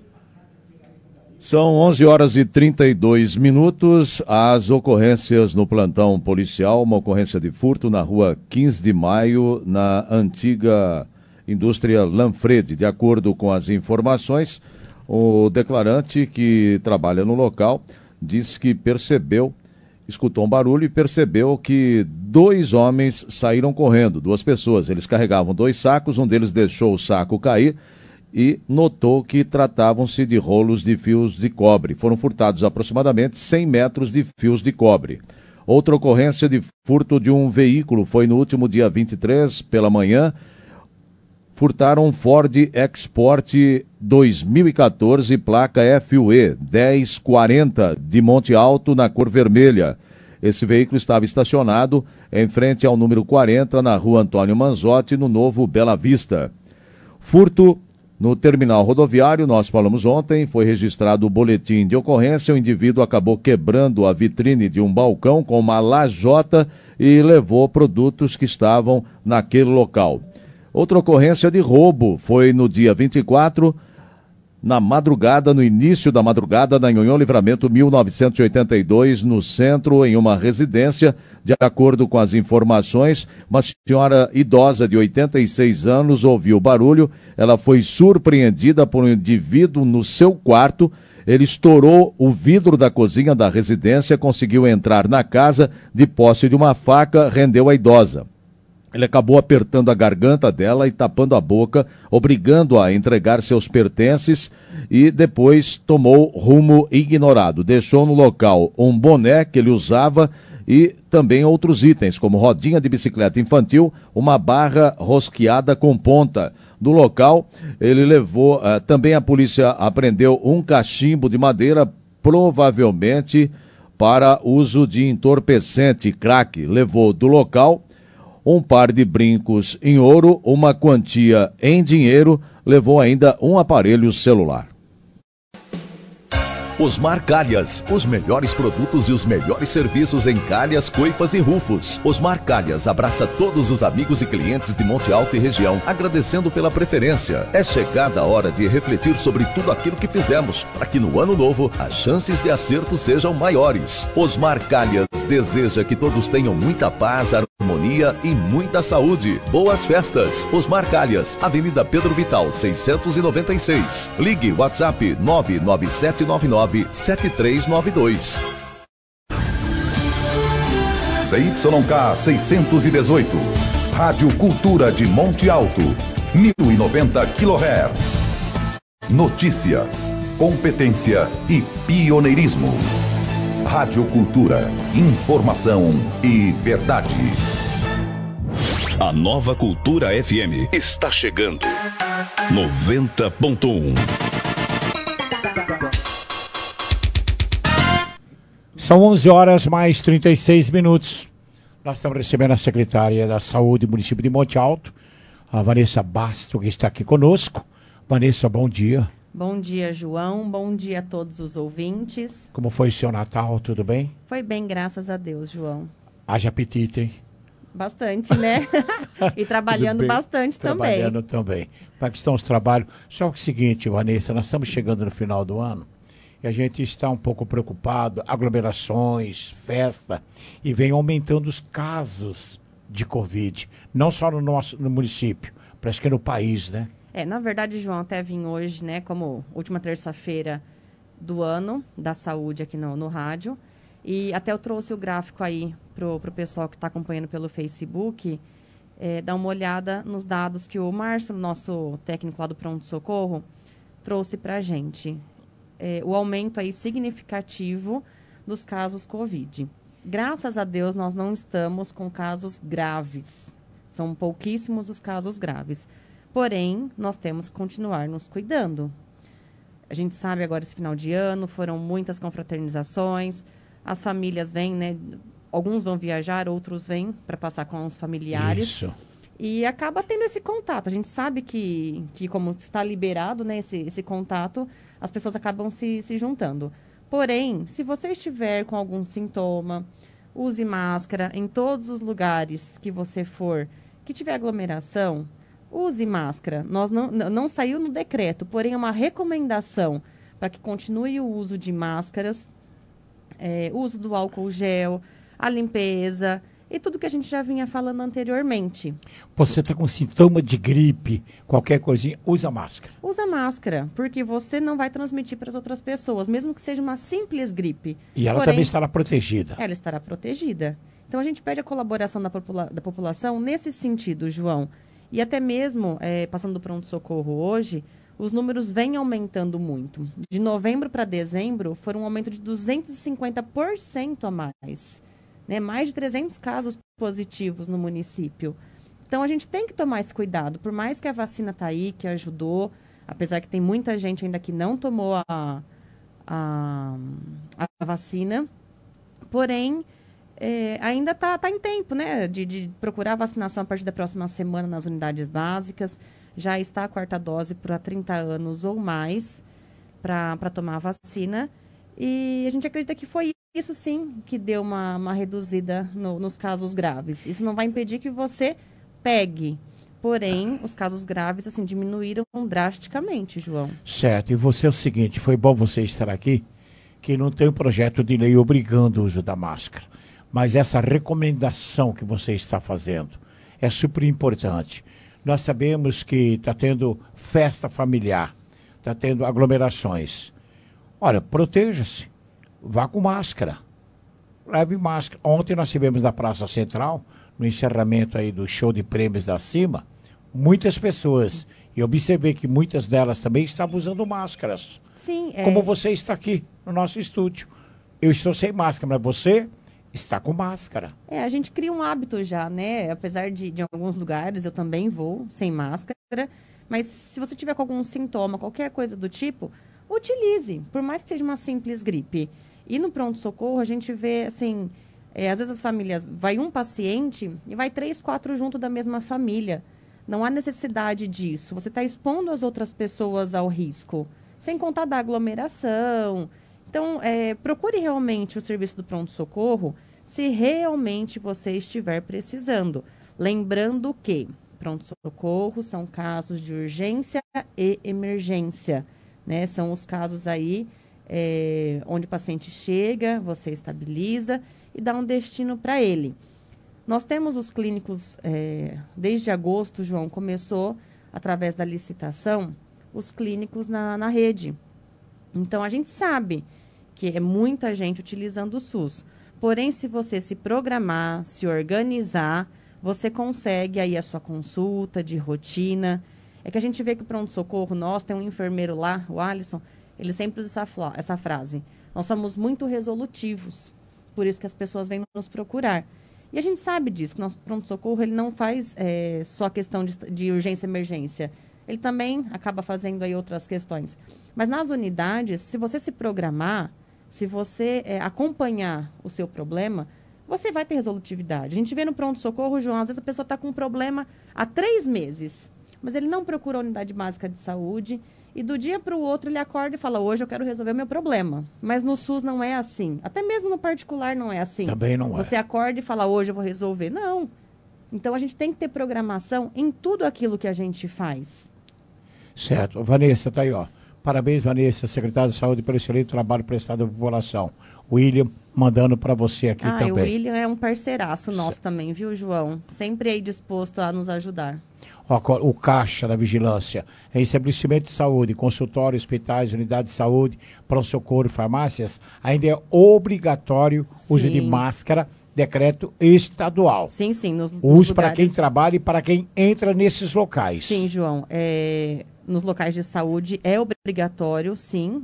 São onze horas e trinta e dois minutos. As ocorrências no plantão policial, uma ocorrência de furto na rua quinze de maio, na antiga indústria Lanfredi. De acordo com as informações, o declarante que trabalha no local disse que percebeu, escutou um barulho e percebeu que dois homens saíram correndo, duas pessoas. Eles carregavam dois sacos, um deles deixou o saco cair e notou que tratavam-se de rolos de fios de cobre. Foram furtados aproximadamente cem metros de fios de cobre. Outra ocorrência de furto de um veículo foi no último dia vinte e três, pela manhã. Furtaram um Ford Export dois mil e quatorze, placa F U E dez quarenta, de Monte Alto, na cor vermelha. Esse veículo estava estacionado em frente ao número quarenta, na rua Antônio Manzotti, no Novo Bela Vista. Furto no terminal rodoviário, nós falamos ontem, foi registrado o boletim de ocorrência. O indivíduo acabou quebrando a vitrine de um balcão com uma lajota e levou produtos que estavam naquele local. Outra ocorrência de roubo foi no dia vinte e quatro, na madrugada, no início da madrugada, na Nhonhô Livramento mil novecentos e oitenta e dois, no centro, em uma residência. De acordo com as informações, uma senhora idosa de oitenta e seis anos ouviu barulho. Ela foi surpreendida por um indivíduo no seu quarto. Ele estourou o vidro da cozinha da residência, conseguiu entrar na casa, de posse de uma faca, rendeu a idosa. Ele acabou apertando a garganta dela e tapando a boca, obrigando-a a entregar seus pertences, e depois tomou rumo ignorado. Deixou no local um boné que ele usava e também outros itens, como rodinha de bicicleta infantil, uma barra rosqueada com ponta. Do local, ele levou, uh, também a polícia apreendeu um cachimbo de madeira, provavelmente para uso de entorpecente, crack. Levou do local um par de brincos em ouro, uma quantia em dinheiro, levou ainda um aparelho celular. Osmar Calhas, os melhores produtos e os melhores serviços em calhas, coifas e rufos. Osmar Calhas abraça todos os amigos e clientes de Monte Alto e região, agradecendo pela preferência. É chegada a hora de refletir sobre tudo aquilo que fizemos, para que no ano novo as chances de acerto sejam maiores. Osmar Calhas deseja que todos tenham muita paz, harmonia e muita saúde. Boas festas. Osmar Calhas, Avenida Pedro Vital, seiscentos e noventa e seis. Ligue WhatsApp nove nove sete nove nove sete três nove dois. C Y K seiscentos e dezoito, Rádio Cultura de Monte Alto, mil e noventa quilohertz. Notícias, competência e pioneirismo. Rádio Cultura, informação e verdade. A nova Cultura F M está chegando. noventa ponto um. São onze horas mais trinta e seis minutos. Nós estamos recebendo a secretária da Saúde do município de Monte Alto, a Vanessa Basto, que está aqui conosco. Vanessa, bom dia. Bom dia, João. Bom dia a todos os ouvintes. Como foi o seu Natal? Tudo bem? Foi bem, graças a Deus, João. Haja apetite, hein? Bastante, né? E trabalhando bastante também. Trabalhando também. Como é que estão os trabalhos? Só que é o seguinte, Vanessa, nós estamos chegando no final do ano e a gente está um pouco preocupado, aglomerações, festa, e vem aumentando os casos de Covid, não só no nosso no município, parece que no país, né? É, na verdade, João, até vim hoje, né, como última terça-feira do ano da saúde aqui no, no rádio, e até eu trouxe o gráfico aí pro, pro pessoal que está acompanhando pelo Facebook, é, dar uma olhada nos dados que o Márcio, nosso técnico lá do pronto-socorro, trouxe para a gente. É, o aumento aí significativo dos casos Covid. Graças a Deus, nós não estamos com casos graves. São pouquíssimos os casos graves. Porém, nós temos que continuar nos cuidando. A gente sabe agora, esse final de ano, foram muitas confraternizações, as famílias vêm, né? Alguns vão viajar, outros vêm para passar com os familiares. Isso. E acaba tendo esse contato. A gente sabe que, que como está liberado, né, esse, esse contato, as pessoas acabam se, se juntando. Porém, se você estiver com algum sintoma, use máscara em todos os lugares que você for, que tiver aglomeração, use máscara. Nós não, não saiu no decreto, porém é uma recomendação para que continue o uso de máscaras, é, o uso do álcool gel, a limpeza e tudo que a gente já vinha falando anteriormente. Você está com sintoma de gripe, qualquer coisinha, usa máscara. Usa máscara, porque você não vai transmitir para as outras pessoas, mesmo que seja uma simples gripe. E ela Porém, também estará protegida. Ela estará protegida. Então, a gente pede a colaboração da, popula da população nesse sentido, João. E até mesmo, é, passando do pronto-socorro hoje, os números vêm aumentando muito. De novembro para dezembro, foram um aumento de duzentos e cinquenta por cento a mais. Né? Mais de trezentos casos positivos no município. Então, a gente tem que tomar esse cuidado. Por mais que a vacina está aí, que ajudou, apesar que tem muita gente ainda que não tomou a, a, a vacina, porém, é, ainda está tá em tempo, né, de, de procurar a vacinação a partir da próxima semana nas unidades básicas. Já está a quarta dose para trinta anos ou mais para tomar a vacina. E a gente acredita que foi isso, sim, que deu uma, uma reduzida no, nos casos graves. Isso não vai impedir que você pegue. Porém, os casos graves, assim, diminuíram drasticamente, João. Certo. E você é o seguinte, foi bom você estar aqui, que não tem um projeto de lei obrigando o uso da máscara. Mas essa recomendação que você está fazendo é super importante. Nós sabemos que está tendo festa familiar, está tendo aglomerações. Olha, proteja-se, vá com máscara, leve máscara. Ontem nós tivemos na Praça Central, no encerramento aí do show de prêmios da Cima, muitas pessoas. E observei que muitas delas também estavam usando máscaras. Sim, é. Como você está aqui no nosso estúdio. Eu estou sem máscara, mas você está com máscara. É, a gente cria um hábito já, né? Apesar de, de alguns lugares eu também vou sem máscara. Mas se você tiver com algum sintoma, qualquer coisa do tipo, utilize, por mais que seja uma simples gripe. E no pronto-socorro a gente vê, assim, é, às vezes as famílias, vai um paciente e vai três, quatro junto da mesma família. Não há necessidade disso. Você está expondo as outras pessoas ao risco, sem contar da aglomeração. Então, Então, é, procure realmente o serviço do pronto-socorro se realmente você estiver precisando. Lembrando que pronto-socorro são casos de urgência e emergência, né? São os casos aí é, onde o paciente chega, você estabiliza e dá um destino para ele. Nós temos os clínicos, é, desde agosto, João, começou, através da licitação, os clínicos na, na rede. Então, a gente sabe que é muita gente utilizando o SUS. Porém, se você se programar, se organizar, você consegue aí a sua consulta de rotina. É que a gente vê que o pronto-socorro, nós, tem um enfermeiro lá, o Alisson, ele sempre usa essa, essa frase. Nós somos muito resolutivos, por isso que as pessoas vêm nos procurar. E a gente sabe disso, que o nosso pronto-socorro ele não faz é, só questão de, de urgência e emergência. Ele também acaba fazendo aí outras questões. Mas nas unidades, se você se programar, se você é, acompanhar o seu problema, você vai ter resolutividade. A gente vê no pronto-socorro, João, às vezes a pessoa está com um problema há três meses, mas ele não procura a unidade básica de saúde e do dia para o outro ele acorda e fala, hoje eu quero resolver o meu problema. Mas no SUS não é assim. Até mesmo no particular não é assim. Também não é. Você acorda e fala, hoje eu vou resolver. Não. Então a gente tem que ter programação em tudo aquilo que a gente faz. Certo. Vanessa, tá aí, ó. Parabéns, Vanessa, secretária de Saúde, pelo excelente trabalho prestado à população. William, mandando para você aqui ah, também. O William é um parceiraço nosso certo. Também, viu, João? Sempre aí disposto a nos ajudar. Ó, o Caixa da Vigilância, em estabelecimento de saúde, consultório, hospitais, unidades de saúde, pronto-socorro e farmácias, ainda é obrigatório o uso de máscara, decreto estadual. Sim, sim. Nos, nos uso lugares... para quem trabalha e para quem entra nesses locais. Sim, João. É... Nos locais de saúde é obrigatório, sim,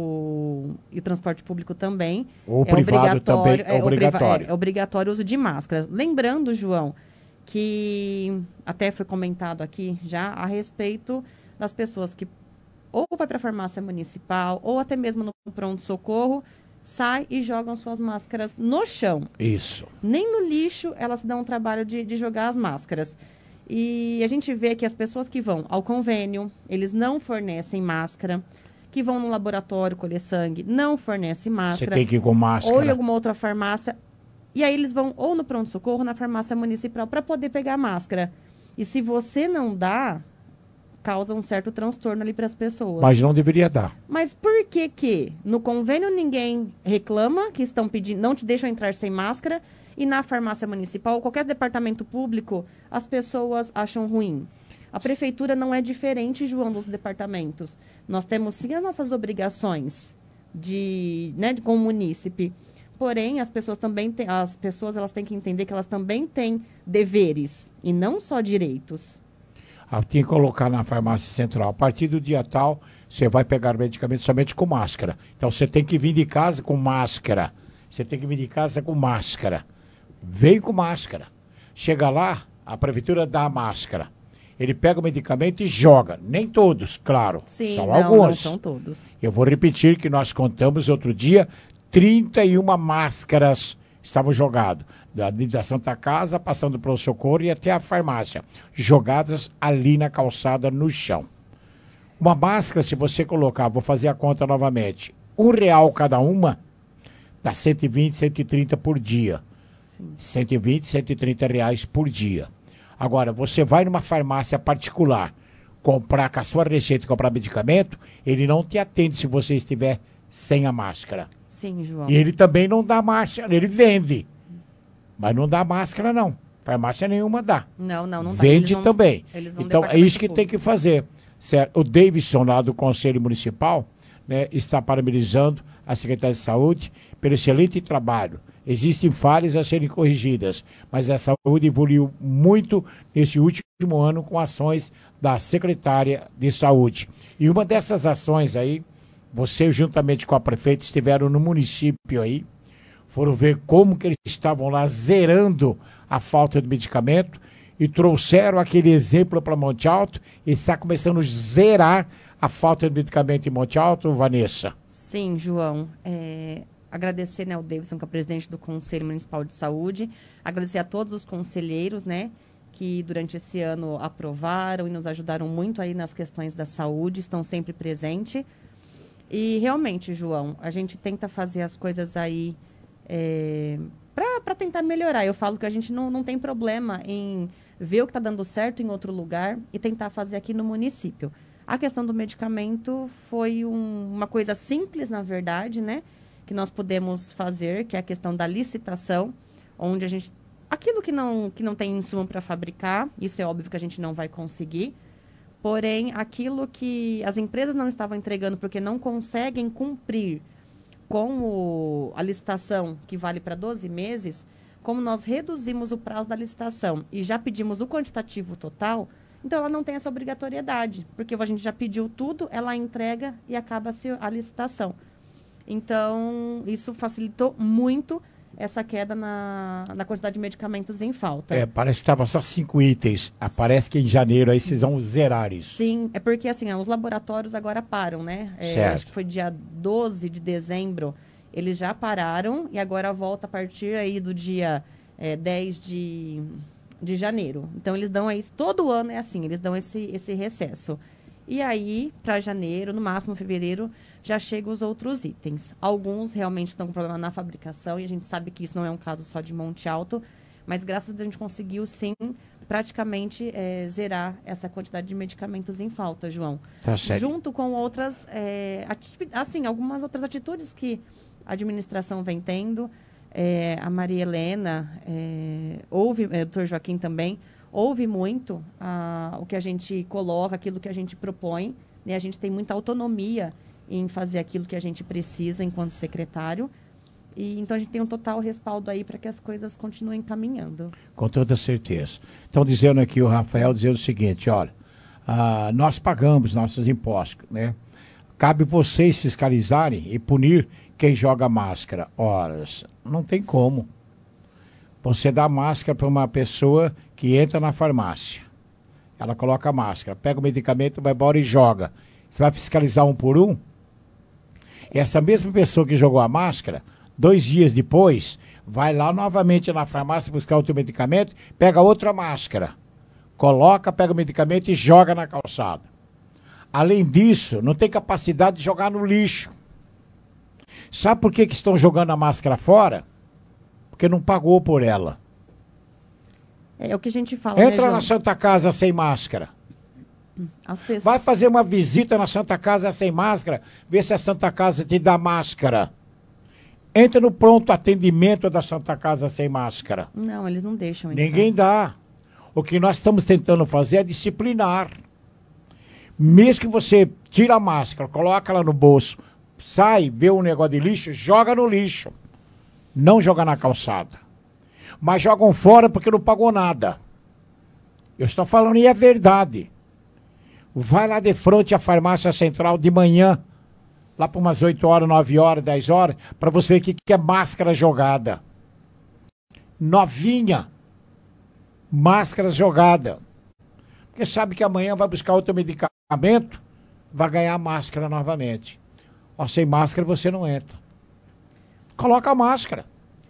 o, e o transporte público também. O é privado também é, é obrigatório. É, é obrigatório o uso de máscaras. Lembrando, João, que até foi comentado aqui já a respeito das pessoas que ou vai para a farmácia municipal ou até mesmo no pronto-socorro, sai e jogam suas máscaras no chão. Isso. Nem no lixo elas dão o trabalho de, de jogar as máscaras. E a gente vê que as pessoas que vão ao convênio, eles não fornecem máscara, que vão no laboratório colher sangue, não fornecem máscara. Você tem que ir com máscara. Ou em alguma outra farmácia. E aí eles vão ou no pronto-socorro ou na farmácia municipal para poder pegar a máscara. E se você não dá, causa um certo transtorno ali para as pessoas. Mas não deveria dar. Mas por que que no convênio ninguém reclama que estão pedindo, não te deixam entrar sem máscara? E na farmácia municipal, qualquer departamento público, as pessoas acham ruim. A prefeitura não é diferente, João, dos departamentos. Nós temos sim as nossas obrigações de, né, de, com o munícipe. Porém, as pessoas também têm, as pessoas elas têm que entender que elas também têm deveres e não só direitos. Ah, tinha que colocar na farmácia central. A partir do dia tal, você vai pegar o medicamento somente com máscara. Então, você tem que vir de casa com máscara. Você tem que vir de casa com máscara. Vem com máscara. Chega lá, a prefeitura dá a máscara. Ele pega o medicamento e joga. Nem todos, claro. Sim, são não, alguns. não são todos. Eu vou repetir que nós contamos outro dia, trinta e uma máscaras estavam jogadas. Da, da Santa Casa, passando para o Socorro e até a farmácia. Jogadas ali na calçada, no chão. Uma máscara, se você colocar, vou fazer a conta novamente, um real cada uma, dá cento e vinte, cento e trinta por dia. Sim. cento e vinte, cento e trinta reais por dia. Agora, você vai numa farmácia particular, comprar com a sua receita, comprar medicamento, ele não te atende se você estiver sem a máscara. Sim, João. E ele também não dá máscara, ele vende. Mas não dá máscara, não. Farmácia nenhuma dá. Não, não, não dá. Vende vão, também. Então, é isso que público. Tem que fazer. Certo? O Davidson, lá do Conselho Municipal, né, está parabenizando a Secretaria de Saúde pelo excelente trabalho. Existem falhas a serem corrigidas, mas a saúde evoluiu muito neste último ano com ações da Secretária de Saúde. E uma dessas ações aí, você juntamente com a prefeita estiveram no município aí, foram ver como que eles estavam lá zerando a falta de medicamento e trouxeram aquele exemplo para Monte Alto e está começando a zerar a falta de medicamento em Monte Alto, Vanessa. Sim, João. É, agradecer, né, ao Davidson, que é o presidente do Conselho Municipal de Saúde, agradecer a todos os conselheiros, né, que durante esse ano aprovaram e nos ajudaram muito aí nas questões da saúde, estão sempre presentes. E realmente, João, a gente tenta fazer as coisas aí é, para tentar melhorar. Eu falo que a gente não, não tem problema em ver o que está dando certo em outro lugar e tentar fazer aqui no município. A questão do medicamento foi um, uma coisa simples, na verdade, né? Que nós podemos fazer, que é a questão da licitação, onde a gente... Aquilo que não, que não tem insumo para fabricar, isso é óbvio que a gente não vai conseguir. Porém, aquilo que as empresas não estavam entregando porque não conseguem cumprir com o, a licitação, que vale para doze meses, como nós reduzimos o prazo da licitação e já pedimos o quantitativo total, então ela não tem essa obrigatoriedade, porque a gente já pediu tudo, ela entrega e acaba-se a licitação. Então, isso facilitou muito essa queda na, na quantidade de medicamentos em falta. É, parece que estava só cinco itens. Ah, parece que em janeiro aí vocês vão zerar isso. Sim, é porque assim, os laboratórios agora param, né? É, certo. Acho que foi dia doze de dezembro, eles já pararam e agora volta a partir aí do dia é, dez de, de janeiro. Então, eles dão aí, todo ano é assim, eles dão esse, esse recesso. E aí, para janeiro, no máximo fevereiro, já chegam os outros itens. Alguns realmente estão com problema na fabricação, e a gente sabe que isso não é um caso só de Monte Alto, mas graças a Deus a gente conseguiu, sim, praticamente é, zerar essa quantidade de medicamentos em falta, João. Tá certo. Junto com outras, é, assim, algumas outras atitudes que a administração vem tendo. É, a Maria Helena, é, ouve, é, o doutor Joaquim também, ouve muito ah, o que a gente coloca, aquilo que a gente propõe, né? A gente tem muita autonomia em fazer aquilo que a gente precisa enquanto secretário. E, então, a gente tem um total respaldo aí para que as coisas continuem caminhando. Com toda certeza. Estão dizendo aqui, o Rafael, dizendo o seguinte, olha, ah, nós pagamos nossos impostos, né? Cabe vocês fiscalizarem e punir quem joga máscara. Ora, não tem como. Você dá máscara para uma pessoa que entra na farmácia. Ela coloca a máscara, pega o medicamento, vai embora e joga. Você vai fiscalizar um por um? E essa mesma pessoa que jogou a máscara, dois dias depois, vai lá novamente na farmácia buscar outro medicamento, pega outra máscara, coloca, pega o medicamento e joga na calçada. Além disso, não tem capacidade de jogar no lixo. Sabe por que que estão jogando a máscara fora? Porque não pagou por ela. É o que a gente fala, Entra né, na Santa Casa sem máscara. As pessoas... Vai fazer uma visita na Santa Casa sem máscara, vê se a Santa Casa te dá máscara. Entra no pronto atendimento da Santa Casa sem máscara. Não, eles não deixam entrar. Ninguém dá. O que nós estamos tentando fazer é disciplinar. Mesmo que você tira a máscara, coloca ela no bolso, sai, vê um negócio de lixo, joga no lixo. Não joga na calçada. Mas jogam fora porque não pagou nada. Eu estou falando e é verdade. Vai lá de frente à farmácia central de manhã, lá para umas oito horas, nove horas, dez horas, para você ver o que, que é máscara jogada. Novinha. Máscara jogada. Porque sabe que amanhã vai buscar outro medicamento, vai ganhar máscara novamente. Ó, sem máscara você não entra. Coloca a máscara.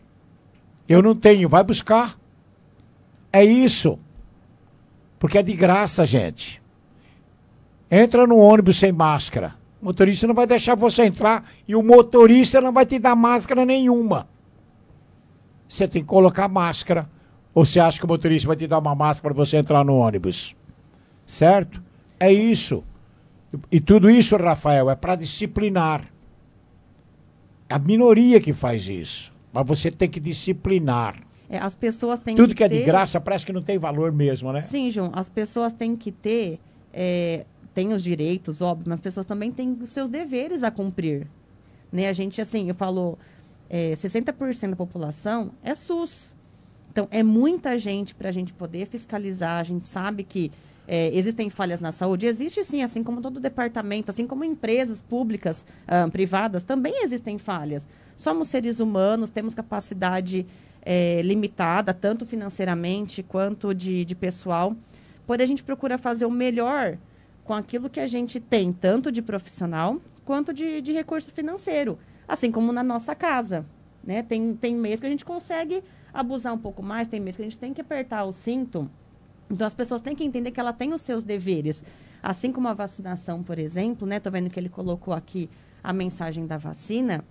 Eu não tenho, vai buscar. É isso. Porque é de graça, gente. Entra no ônibus sem máscara. O motorista não vai deixar você entrar e o motorista não vai te dar máscara nenhuma. Você tem que colocar máscara. Ou você acha que o motorista vai te dar uma máscara para você entrar no ônibus? Certo? É isso. E tudo isso, Rafael, é para disciplinar. É a minoria que faz isso. Mas você tem que disciplinar. É, as pessoas têm Tudo que, que é ter... de graça parece que não tem valor mesmo, né? Sim, João. As pessoas têm que ter... É, têm os direitos, óbvio, mas as pessoas também têm os seus deveres a cumprir. Né? A gente, assim, eu falo... É, sessenta por cento da população é SUS. Então, é muita gente para a gente poder fiscalizar. A gente sabe que é, existem falhas na saúde. Existe, sim, assim como todo departamento, assim como empresas públicas, ah, privadas, também existem falhas. Somos seres humanos, temos capacidade é, limitada, tanto financeiramente quanto de, de pessoal. Porém, a gente procura fazer o melhor com aquilo que a gente tem, tanto de profissional quanto de, de recurso financeiro. Assim como na nossa casa. Né? Tem, tem mês que a gente consegue abusar um pouco mais, tem mês que a gente tem que apertar o cinto. Então, as pessoas têm que entender que ela tem os seus deveres. Assim como a vacinação, por exemplo, né? Tô vendo que ele colocou aqui a mensagem da vacina.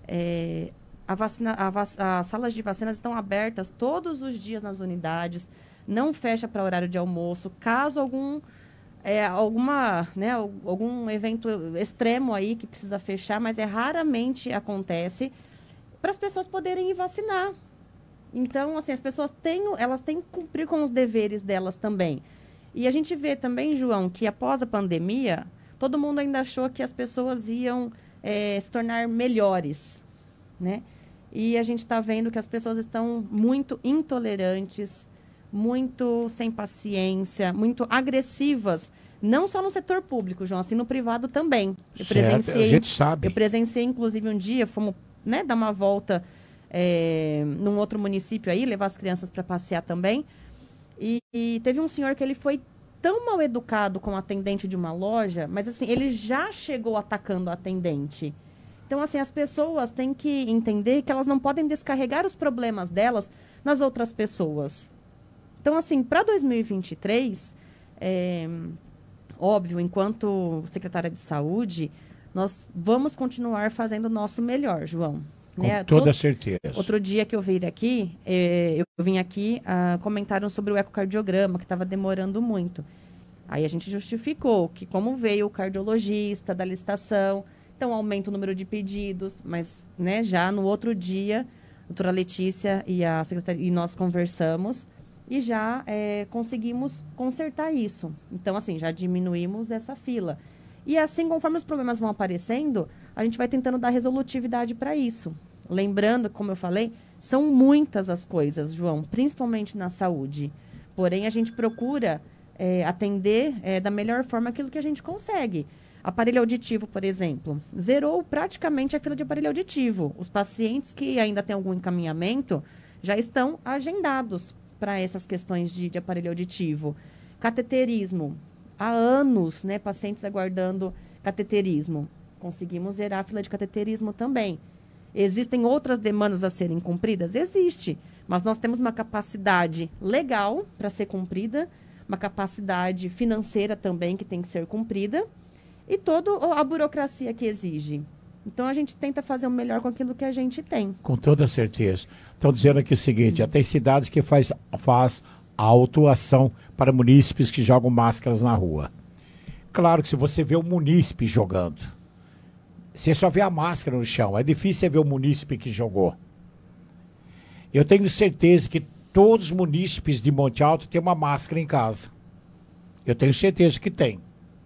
É, a vacina, a vac, as salas de vacinas estão abertas todos os dias nas unidades, não fecha para horário de almoço. Caso algum, é, alguma, né, algum evento extremo aí que precisa fechar, mas é raramente acontece, para as pessoas poderem ir vacinar. Então, assim, as pessoas têm, elas têm que cumprir com os deveres delas também. E a gente vê também, João, que após a pandemia, todo mundo ainda achou que as pessoas iam é, se tornar melhores, né? E a gente está vendo que as pessoas estão muito intolerantes, muito sem paciência, muito agressivas, não só no setor público, João, assim no privado também. Eu certo, presenciei, a gente sabe. Eu presenciei, inclusive, um dia, fomos, né, dar uma volta é, num outro município aí, levar as crianças para passear também. E, e teve um senhor que ele foi tão mal educado com o atendente de uma loja, mas assim, ele já chegou atacando o atendente. Então, assim, as pessoas têm que entender que elas não podem descarregar os problemas delas nas outras pessoas. Então, assim, para dois mil e vinte e três, é, óbvio, enquanto secretária de saúde, nós vamos continuar fazendo o nosso melhor, João. Com né? toda Todo, certeza. Outro dia que eu vim aqui, é, eu vim aqui, ah, comentaram sobre o ecocardiograma, que estava demorando muito. Aí a gente justificou que como veio o cardiologista da licitação, então aumenta o número de pedidos, mas né, já no outro dia, a doutora Letícia e, a secretaria, e nós conversamos e já é, conseguimos consertar isso. Então, assim, já diminuímos essa fila. E assim, conforme os problemas vão aparecendo, a gente vai tentando dar resolutividade para isso. Lembrando, como eu falei, são muitas as coisas, João, principalmente na saúde. Porém, a gente procura é, atender é, da melhor forma aquilo que a gente consegue. Aparelho auditivo, por exemplo, zerou praticamente a fila de aparelho auditivo. Os pacientes que ainda têm algum encaminhamento já estão agendados para essas questões de, de aparelho auditivo. Cateterismo. Há anos, né, pacientes aguardando cateterismo. Conseguimos zerar a fila de cateterismo também. Existem outras demandas a serem cumpridas? Existe. Mas nós temos uma capacidade legal para ser cumprida, uma capacidade financeira também que tem que ser cumprida, e toda a burocracia que exige. Então, a gente tenta fazer o melhor com aquilo que a gente tem. Com toda certeza. Estão dizendo aqui o seguinte, tem cidades que faz, faz autuação para munícipes que jogam máscaras na rua. Claro que se você vê o munícipe jogando, você só vê a máscara no chão. É difícil você ver o munícipe que jogou. Eu tenho certeza que todos os munícipes de Monte Alto têm uma máscara em casa. Eu tenho certeza que tem.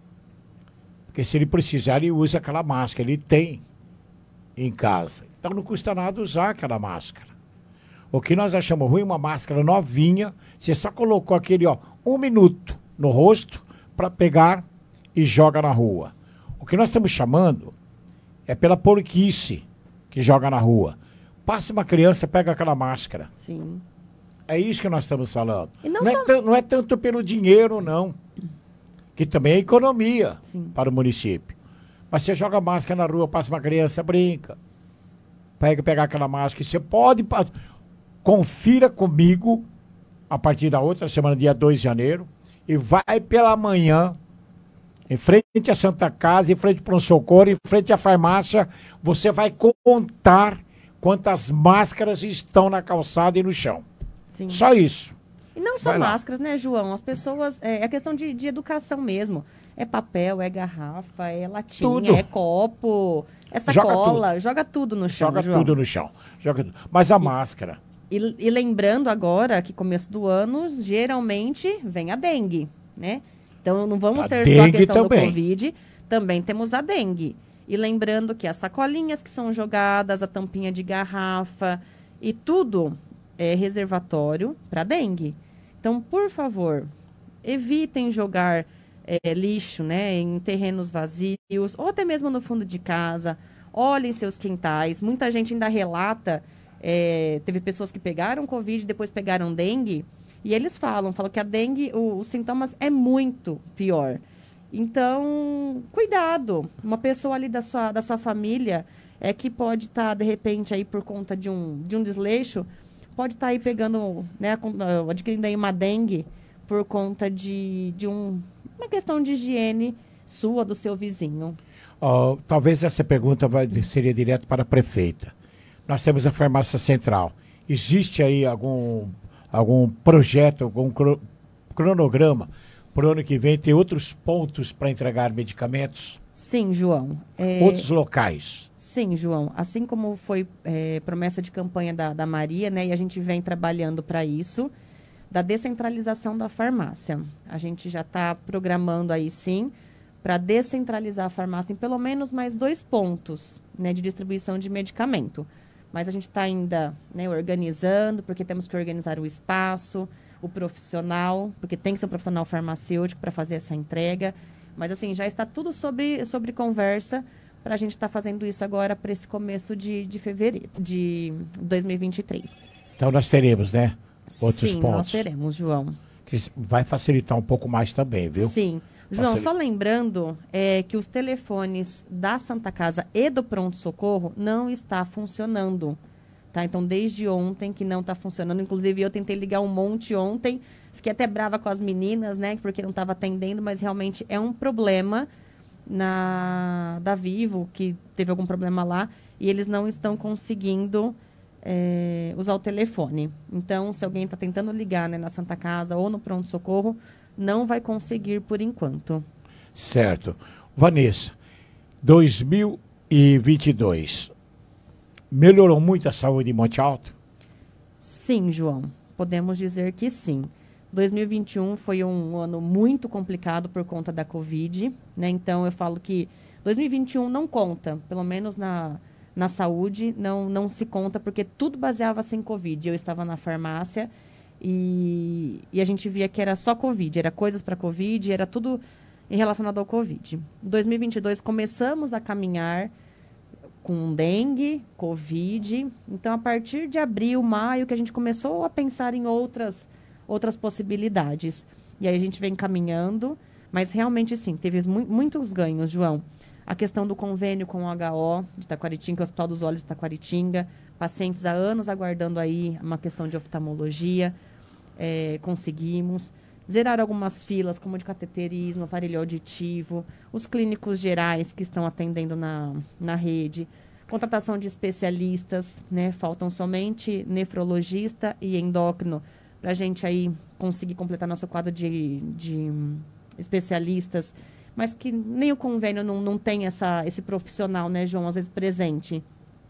Porque se ele precisar, ele usa aquela máscara. Ele tem em casa. Então não custa nada usar aquela máscara. O que nós achamos ruim, uma máscara novinha, você só colocou aquele, ó, um minuto no rosto para pegar e joga na rua. O que nós estamos chamando é pela porquice que joga na rua. Passa uma criança, pega aquela máscara. Sim. É isso que nós estamos falando. E não não, só... é não é tanto pelo dinheiro, não. Que também é economia Sim. para o município. Mas você joga máscara na rua, passa uma criança, brinca. Pega, pegar aquela máscara. Você pode... Confira comigo, a partir da outra semana, dia dois de janeiro, e vai pela manhã, em frente à Santa Casa, em frente para um socorro, em frente à farmácia, você vai contar quantas máscaras estão na calçada e no chão. Sim. Só isso. E não só Vai lá. máscaras, né, João? As pessoas... É, é questão de, de educação mesmo. É papel, é garrafa, é latinha, Tudo. é copo, é Joga sacola. tudo. Joga tudo no chão, Joga João. tudo no chão. Joga tudo. Mas a E- máscara... E, e lembrando agora que começo do ano, geralmente vem a dengue, né? Então não vamos A ter só a dengue questão também. do Covid, também temos a dengue. E lembrando que as sacolinhas que são jogadas, a tampinha de garrafa e tudo é reservatório para dengue. Então, por favor, evitem jogar é, lixo, né, em terrenos vazios ou até mesmo no fundo de casa. Olhem seus quintais. Muita gente ainda relata... É, teve pessoas que pegaram Covid e depois pegaram dengue, e eles falam, falam que a dengue, o, os sintomas é muito pior. Então, cuidado. Uma pessoa ali da sua, da sua família é que pode estar, tá, de repente, aí por conta de um, de um desleixo, pode estar tá aí pegando, né, adquirindo aí uma dengue por conta de, de um uma questão de higiene sua, do seu vizinho. Oh, talvez essa pergunta vai, seria direto para a prefeita. Nós temos a farmácia central. Existe aí algum, algum projeto, algum cro- cronograma para o ano que vem ter outros pontos para entregar medicamentos? Sim, João. É... Outros locais? Sim, João. Assim como foi é, promessa de campanha da, da Maria, né, e a gente vem trabalhando para isso, da descentralização da farmácia. A gente já está programando aí, sim, para descentralizar a farmácia em pelo menos mais dois pontos, né, de distribuição de medicamento. Mas a gente está ainda, né, organizando, porque temos que organizar o espaço, o profissional, porque tem que ser um profissional farmacêutico para fazer essa entrega. Mas, assim, já está tudo sobre, sobre conversa para a gente estar tá fazendo isso agora para esse começo de, de fevereiro, de dois mil e vinte e três. Então, nós teremos, né, outros Sim, pontos. nós teremos, João. Que vai facilitar um pouco mais também, viu? Sim. João, Facil... só lembrando é, que os telefones da Santa Casa e do Pronto Socorro não está funcionando, tá? Então, desde ontem que não está funcionando. Inclusive, eu tentei ligar um monte ontem. Fiquei até brava com as meninas, né? Porque não estava atendendo, mas realmente é um problema na da Vivo, que teve algum problema lá, e eles não estão conseguindo é, usar o telefone. Então, se alguém está tentando ligar, né, na Santa Casa ou no Pronto Socorro, não vai conseguir por enquanto. Certo. Vanessa, dois mil e vinte e dois, melhorou muito a saúde em Monte Alto? Sim, João. Podemos dizer que sim. dois mil e vinte e um foi um ano muito complicado por conta da Covid, né? Então, eu falo que dois mil e vinte e um não conta, pelo menos na, na saúde, não, não se conta, porque tudo baseava-se em Covid. Eu estava na farmácia e, e a gente via que era só Covid, era coisas para Covid, era tudo relacionado ao Covid. Em dois mil e vinte e dois, começamos a caminhar com dengue, Covid. Então, a partir de abril, maio, que a gente começou a pensar em outras outras possibilidades. E aí a gente vem caminhando, mas realmente sim, teve mu- muitos ganhos, João. A questão do convênio com o H O de Taquaritinga, o Hospital dos Olhos de Taquaritinga, pacientes há anos aguardando aí uma questão de oftalmologia, é, conseguimos. Zerar algumas filas, como de cateterismo, aparelho auditivo, os clínicos gerais que estão atendendo na, na rede, contratação de especialistas, né? Faltam somente nefrologista e endócrino para a gente aí conseguir completar nosso quadro de, de especialistas, mas que nem o convênio não, não tem essa, esse profissional, né, João, às vezes presente.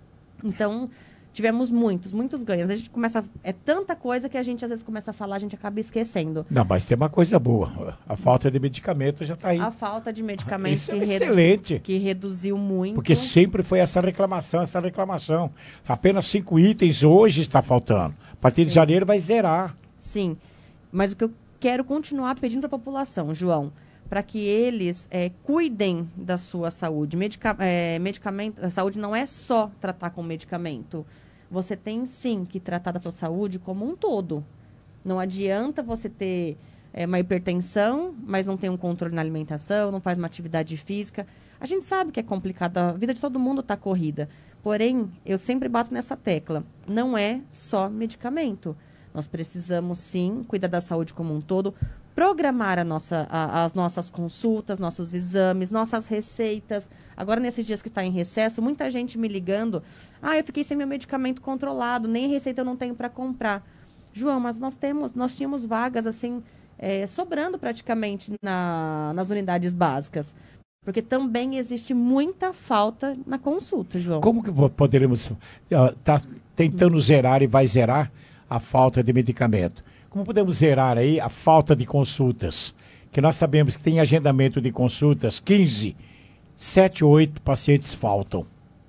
Então, tivemos muitos, muitos ganhos. A gente começa, é tanta coisa que a gente às vezes começa a falar, a gente acaba esquecendo. Não, mas tem uma coisa boa, a falta de medicamento já está aí. A falta de medicamento Isso que, é redu- excelente. que reduziu muito. Porque sempre foi essa reclamação, essa reclamação. Apenas cinco itens hoje está faltando. A partir Sim. de janeiro vai zerar. Sim, mas o que eu quero continuar pedindo para a população, João, para que eles é, cuidem da sua saúde. Medica é, medicamento, a saúde não é só tratar com medicamento. Você tem, sim, que tratar da sua saúde como um todo. Não adianta você ter é, uma hipertensão, mas não tem um controle na alimentação, não faz uma atividade física. A gente sabe que é complicado, a vida de todo mundo está corrida. Porém, eu sempre bato nessa tecla. Não é só medicamento. Nós precisamos, sim, cuidar da saúde como um todo, programar a nossa, a, as nossas consultas, nossos exames, nossas receitas. Agora, nesses dias que está em recesso, muita gente me ligando. Ah, eu fiquei sem meu medicamento controlado, nem receita eu não tenho para comprar. João, mas nós temos, nós tínhamos vagas, assim, é, sobrando praticamente na, nas unidades básicas. Porque também existe muita falta na consulta, João. Como que vo- poderemos... Está tentando zerar e vai zerar a falta de medicamento. Como podemos zerar aí a falta de consultas? Que nós sabemos que tem agendamento de consultas, quinze, sete, oito pacientes faltam.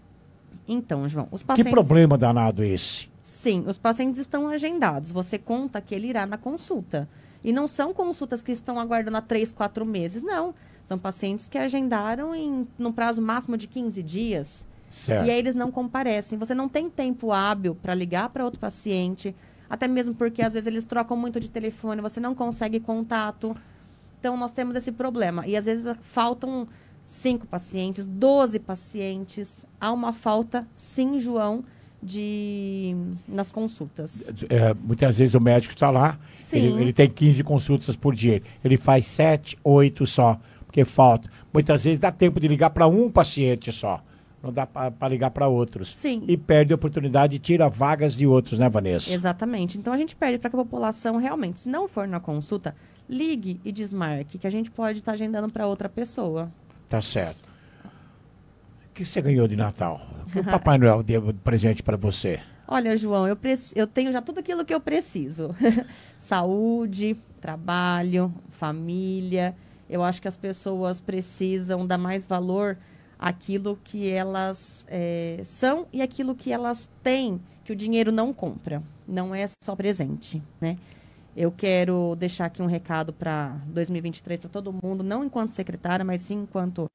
Então, João, os pacientes... Que problema danado esse? Sim, os pacientes estão agendados. Você conta que ele irá na consulta. E não são consultas que estão aguardando há três, quatro meses, não. São pacientes que agendaram em no prazo máximo de quinze dias. Certo. E aí eles não comparecem. Você não tem tempo hábil para ligar para outro paciente, até mesmo porque às vezes eles trocam muito de telefone, você não consegue contato. Então nós temos esse problema. E às vezes faltam cinco pacientes, doze pacientes. Há uma falta, sim, João, de nas consultas. É, muitas vezes o médico está lá, ele, ele tem quinze consultas por dia. Ele faz sete, oito só, porque falta. Muitas vezes dá tempo de ligar para um paciente só. Não dá para ligar para outros. Sim. E perde a oportunidade e tira vagas de outros, né, Vanessa? Exatamente. Então a gente pede para que a população realmente, se não for na consulta, ligue e desmarque, que a gente pode estar tá agendando para outra pessoa. Tá certo. O que você ganhou de Natal? O que o Papai Noel deu de presente para você? Olha, João, eu, eu tenho já tudo aquilo que eu preciso. Saúde, trabalho, família. Eu acho que as pessoas precisam dar mais valor àquilo que elas é, são e aquilo que elas têm, que o dinheiro não compra. Não é só presente, né? Eu quero deixar aqui um recado para dois mil e vinte e três para todo mundo, não enquanto secretária, mas sim enquanto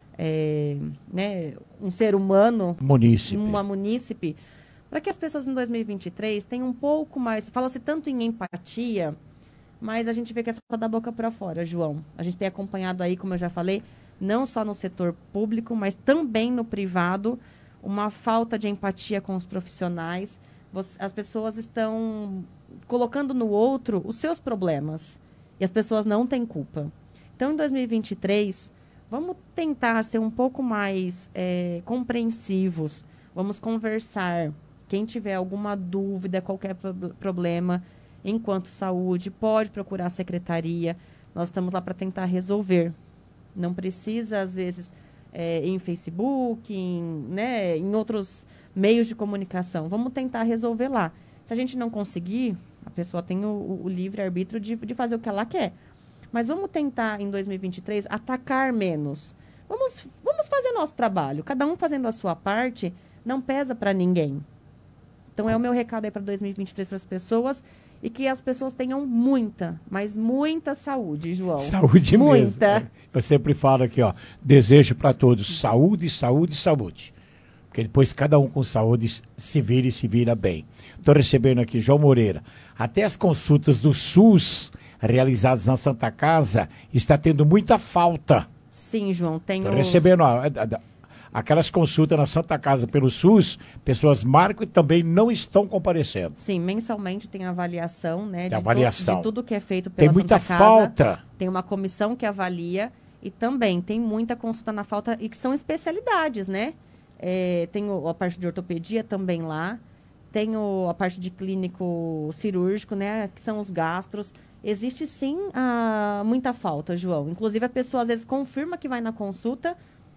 é, né, um ser humano, munícipe. uma munícipe, para que as pessoas em dois mil e vinte e três tenham um pouco mais, fala-se tanto em empatia, mas a gente vê que é só da boca para fora, João. A gente tem acompanhado aí, como eu já falei, não só no setor público, mas também no privado, uma falta de empatia com os profissionais. As pessoas estão colocando no outro os seus problemas e as pessoas não têm culpa. Então, em dois mil e vinte e três, vamos tentar ser um pouco mais é, compreensivos, vamos conversar. Quem tiver alguma dúvida, qualquer pro- problema, enquanto saúde, pode procurar a secretaria. Nós estamos lá para tentar resolver. Não precisa, às vezes, é, em Facebook, em, né, em outros meios de comunicação. Vamos tentar resolver lá. Se a gente não conseguir, a pessoa tem o, o livre-arbítrio de, de fazer o que ela quer. Mas vamos tentar, em dois mil e vinte e três, atacar menos. Vamos, vamos fazer nosso trabalho. Cada um fazendo a sua parte, não pesa para ninguém. Então, é o meu recado aí para dois mil e vinte e três para as pessoas e que as pessoas tenham muita, mas muita saúde, João. Saúde muita. mesmo. Eu sempre falo aqui, ó, desejo para todos saúde, saúde, saúde. Porque depois cada um com saúde se vira e se vira bem. Estou recebendo aqui João Moreira. Até as consultas do SUS realizadas na Santa Casa está tendo muita falta. Sim, João. Tenho Estou recebendo ó, aquelas consultas na Santa Casa pelo SUS, pessoas marcam e também não estão comparecendo. Sim, mensalmente tem avaliação, né? De, avaliação. To, de tudo que é feito pela tem muita Santa Casa. falta. Tem uma comissão que avalia e também tem muita consulta na falta e que são especialidades, né? É, tem o, a parte de ortopedia também lá, tem o, a parte de clínico cirúrgico, né? Que são os gastros. Existe sim a, muita falta, João. Inclusive a pessoa às vezes confirma que vai na consulta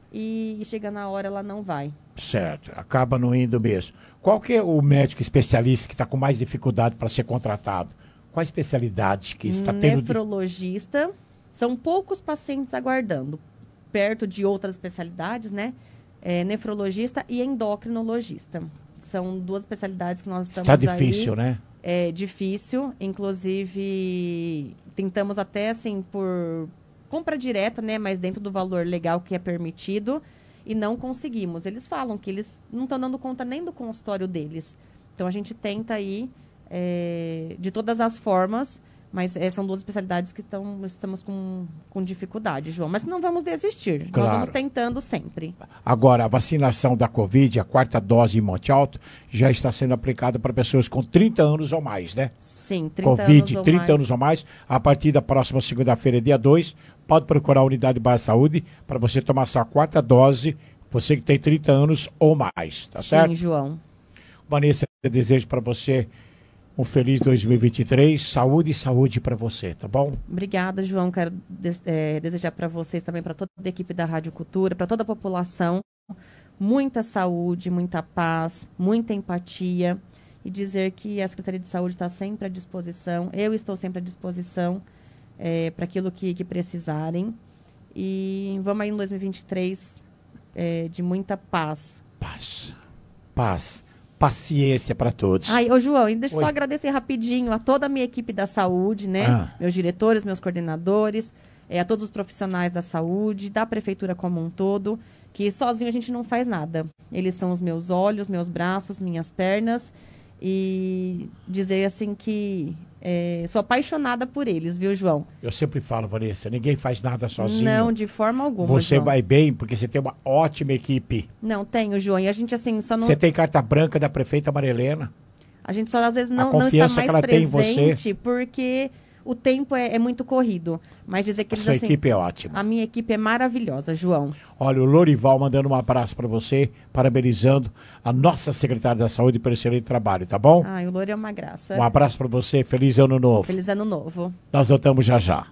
e chega na hora ela não vai. Certo, acaba não indo mesmo. Qual que é o médico especialista que está com mais dificuldade para ser contratado? Qual a especialidade que está tendo? Nefrologista. São poucos pacientes aguardando, perto de outras especialidades, né? É, nefrologista e endocrinologista. São duas especialidades que nós estamos aí. Está difícil, aí, né? É difícil. Inclusive, tentamos até, assim, por compra direta, né? Mas dentro do valor legal que é permitido. E não conseguimos. Eles falam que eles não estão dando conta nem do consultório deles. Então, a gente tenta aí, é, de todas as formas... Mas é, são duas especialidades que tão, estamos com, com dificuldade, João. Mas não vamos desistir. Claro. Nós vamos tentando sempre. Agora, a vacinação da Covid, a quarta dose em Monte Alto, já está sendo aplicada para pessoas com trinta anos ou mais, né? Sim, trinta Covid, anos ou trinta mais. anos ou mais. A partir da próxima segunda-feira, dia dois, pode procurar a Unidade Básica de Saúde para você tomar sua quarta dose, você que tem trinta anos ou mais, tá Sim, certo? Sim, João. Vanessa, eu desejo para você um feliz dois mil e vinte e três, saúde e saúde para você, tá bom? Obrigada, João. Quero des- é, desejar para vocês também, para toda a equipe da Rádio Cultura, para toda a população, muita saúde, muita paz, muita empatia e dizer que a Secretaria de Saúde está sempre à disposição. Eu estou sempre à disposição é, para aquilo que, que precisarem. E vamos aí no dois mil e vinte e três é, de muita paz. Paz. Paz. Paciência para todos. Ai, ô João, e deixa eu Oi. só agradecer rapidinho a toda a minha equipe da saúde, né? Ah. Meus diretores, meus coordenadores, é, a todos os profissionais da saúde, da prefeitura como um todo, que sozinho a gente não faz nada. Eles são os meus olhos, meus braços, minhas pernas, e dizer assim que É, sou apaixonada por eles, viu, João? Eu sempre falo, Vanessa, ninguém faz nada sozinho. Não, de forma alguma, Você João. vai bem porque você tem uma ótima equipe. Não, tenho, João. E a gente, assim, só não... Você tem carta branca da prefeita Marilena. A gente só, às vezes, A não, não está confiança mais que ela tem em presente você. porque o tempo é, é muito corrido. Mas dizer que A eles, sua assim... equipe é ótima. A minha equipe é maravilhosa, João. Olha, o Lorival mandando um abraço para você, parabenizando a nossa secretária da Saúde pelo excelente trabalho, tá bom? Ai, o Lori é uma graça. Um abraço para você, feliz ano novo. Feliz ano novo. Nós voltamos já já.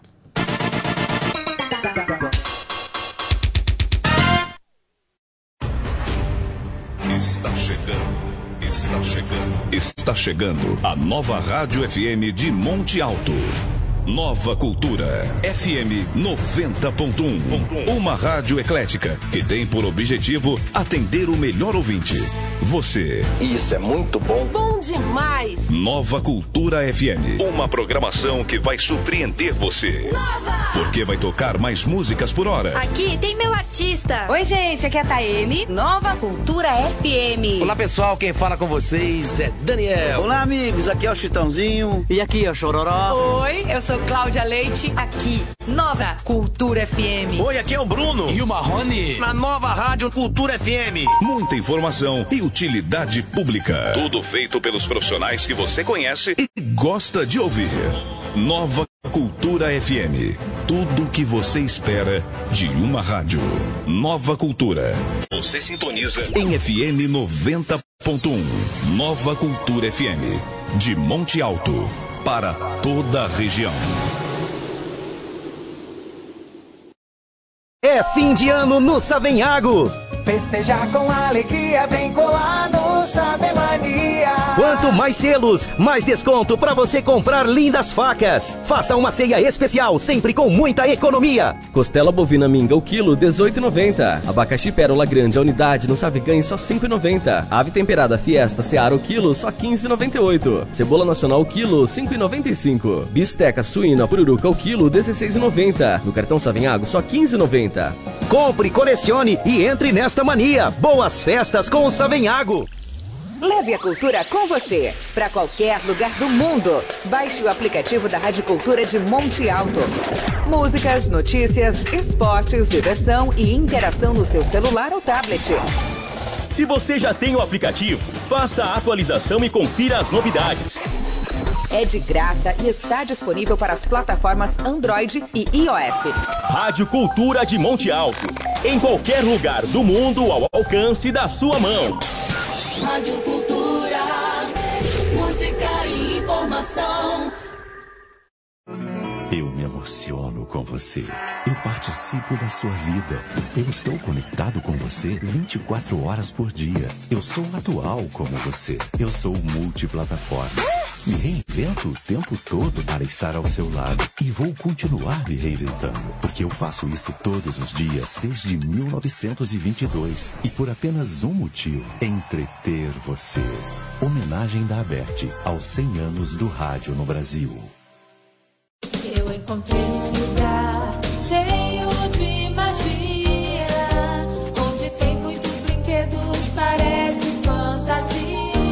Está chegando. Está chegando. Está chegando a nova Rádio F M de Monte Alto. Nova Cultura, F M noventa ponto um. Uma rádio eclética que tem por objetivo atender o melhor ouvinte. Você. Isso é muito bom. Bom demais. Nova Cultura F M. Uma programação que vai surpreender você. Nova! Porque vai tocar mais músicas por hora. Aqui tem meu artista. Oi, gente, aqui é a Taeme. Nova Cultura F M. Olá, pessoal, quem fala com vocês é Daniel. Olá, amigos, aqui é o Chitãozinho. E aqui é o Chororó. Oi, eu sou Cláudia Leite, aqui, Nova Cultura F M. Oi, aqui é o Bruno. E o Marrone. Na nova Rádio Cultura F M. Muita informação e utilidade pública. Tudo feito pelos profissionais que você conhece e gosta de ouvir. Nova Cultura F M. Tudo o que você espera de uma rádio. Nova Cultura. Você sintoniza em F M noventa ponto um. Nova Cultura F M. De Monte Alto para toda a região. É fim de ano no Savenhago. Festejar com alegria, vem colar no Sabe Mania. Quanto mais selos, mais desconto para você comprar lindas facas. Faça uma ceia especial, sempre com muita economia. Costela bovina minga o quilo, dezoito reais e noventa centavos. Abacaxi pérola grande a unidade no Sabe Ganhe, só cinco reais e noventa centavos. Ave temperada Fiesta Seara o quilo, só quinze reais e noventa e oito centavos. Cebola nacional o quilo, cinco reais e noventa e cinco centavos. Bisteca suína pururuca o quilo, dezesseis reais e noventa centavos. No cartão Savenhago, só quinze reais e noventa centavos. Compre, colecione e entre nesta mania. Boas festas com o Savenhago. Leve a cultura com você, para qualquer lugar do mundo. Baixe o aplicativo da Rádio Cultura de Monte Alto. Músicas, notícias, esportes, diversão e interação no seu celular ou tablet. Se você já tem o aplicativo, faça a atualização e confira as novidades. É de graça e está disponível para as plataformas Android e iOS. Rádio Cultura de Monte Alto. Em qualquer lugar do mundo ao alcance da sua mão. Rádio Cultura, música e informação. Eu me emociono com você. Eu participo da sua vida. Eu estou conectado com você vinte e quatro horas por dia. Eu sou atual como você. Eu sou multiplataforma. Me reinvento o tempo todo para estar ao seu lado. E vou continuar me reinventando, porque eu faço isso todos os dias desde mil novecentos e vinte e dois. E por apenas um motivo: entreter você. Homenagem da Aberte aos cem anos do rádio no Brasil. Eu encontrei um lugar cheio de magia, onde tem muitos brinquedos, parece fantasia.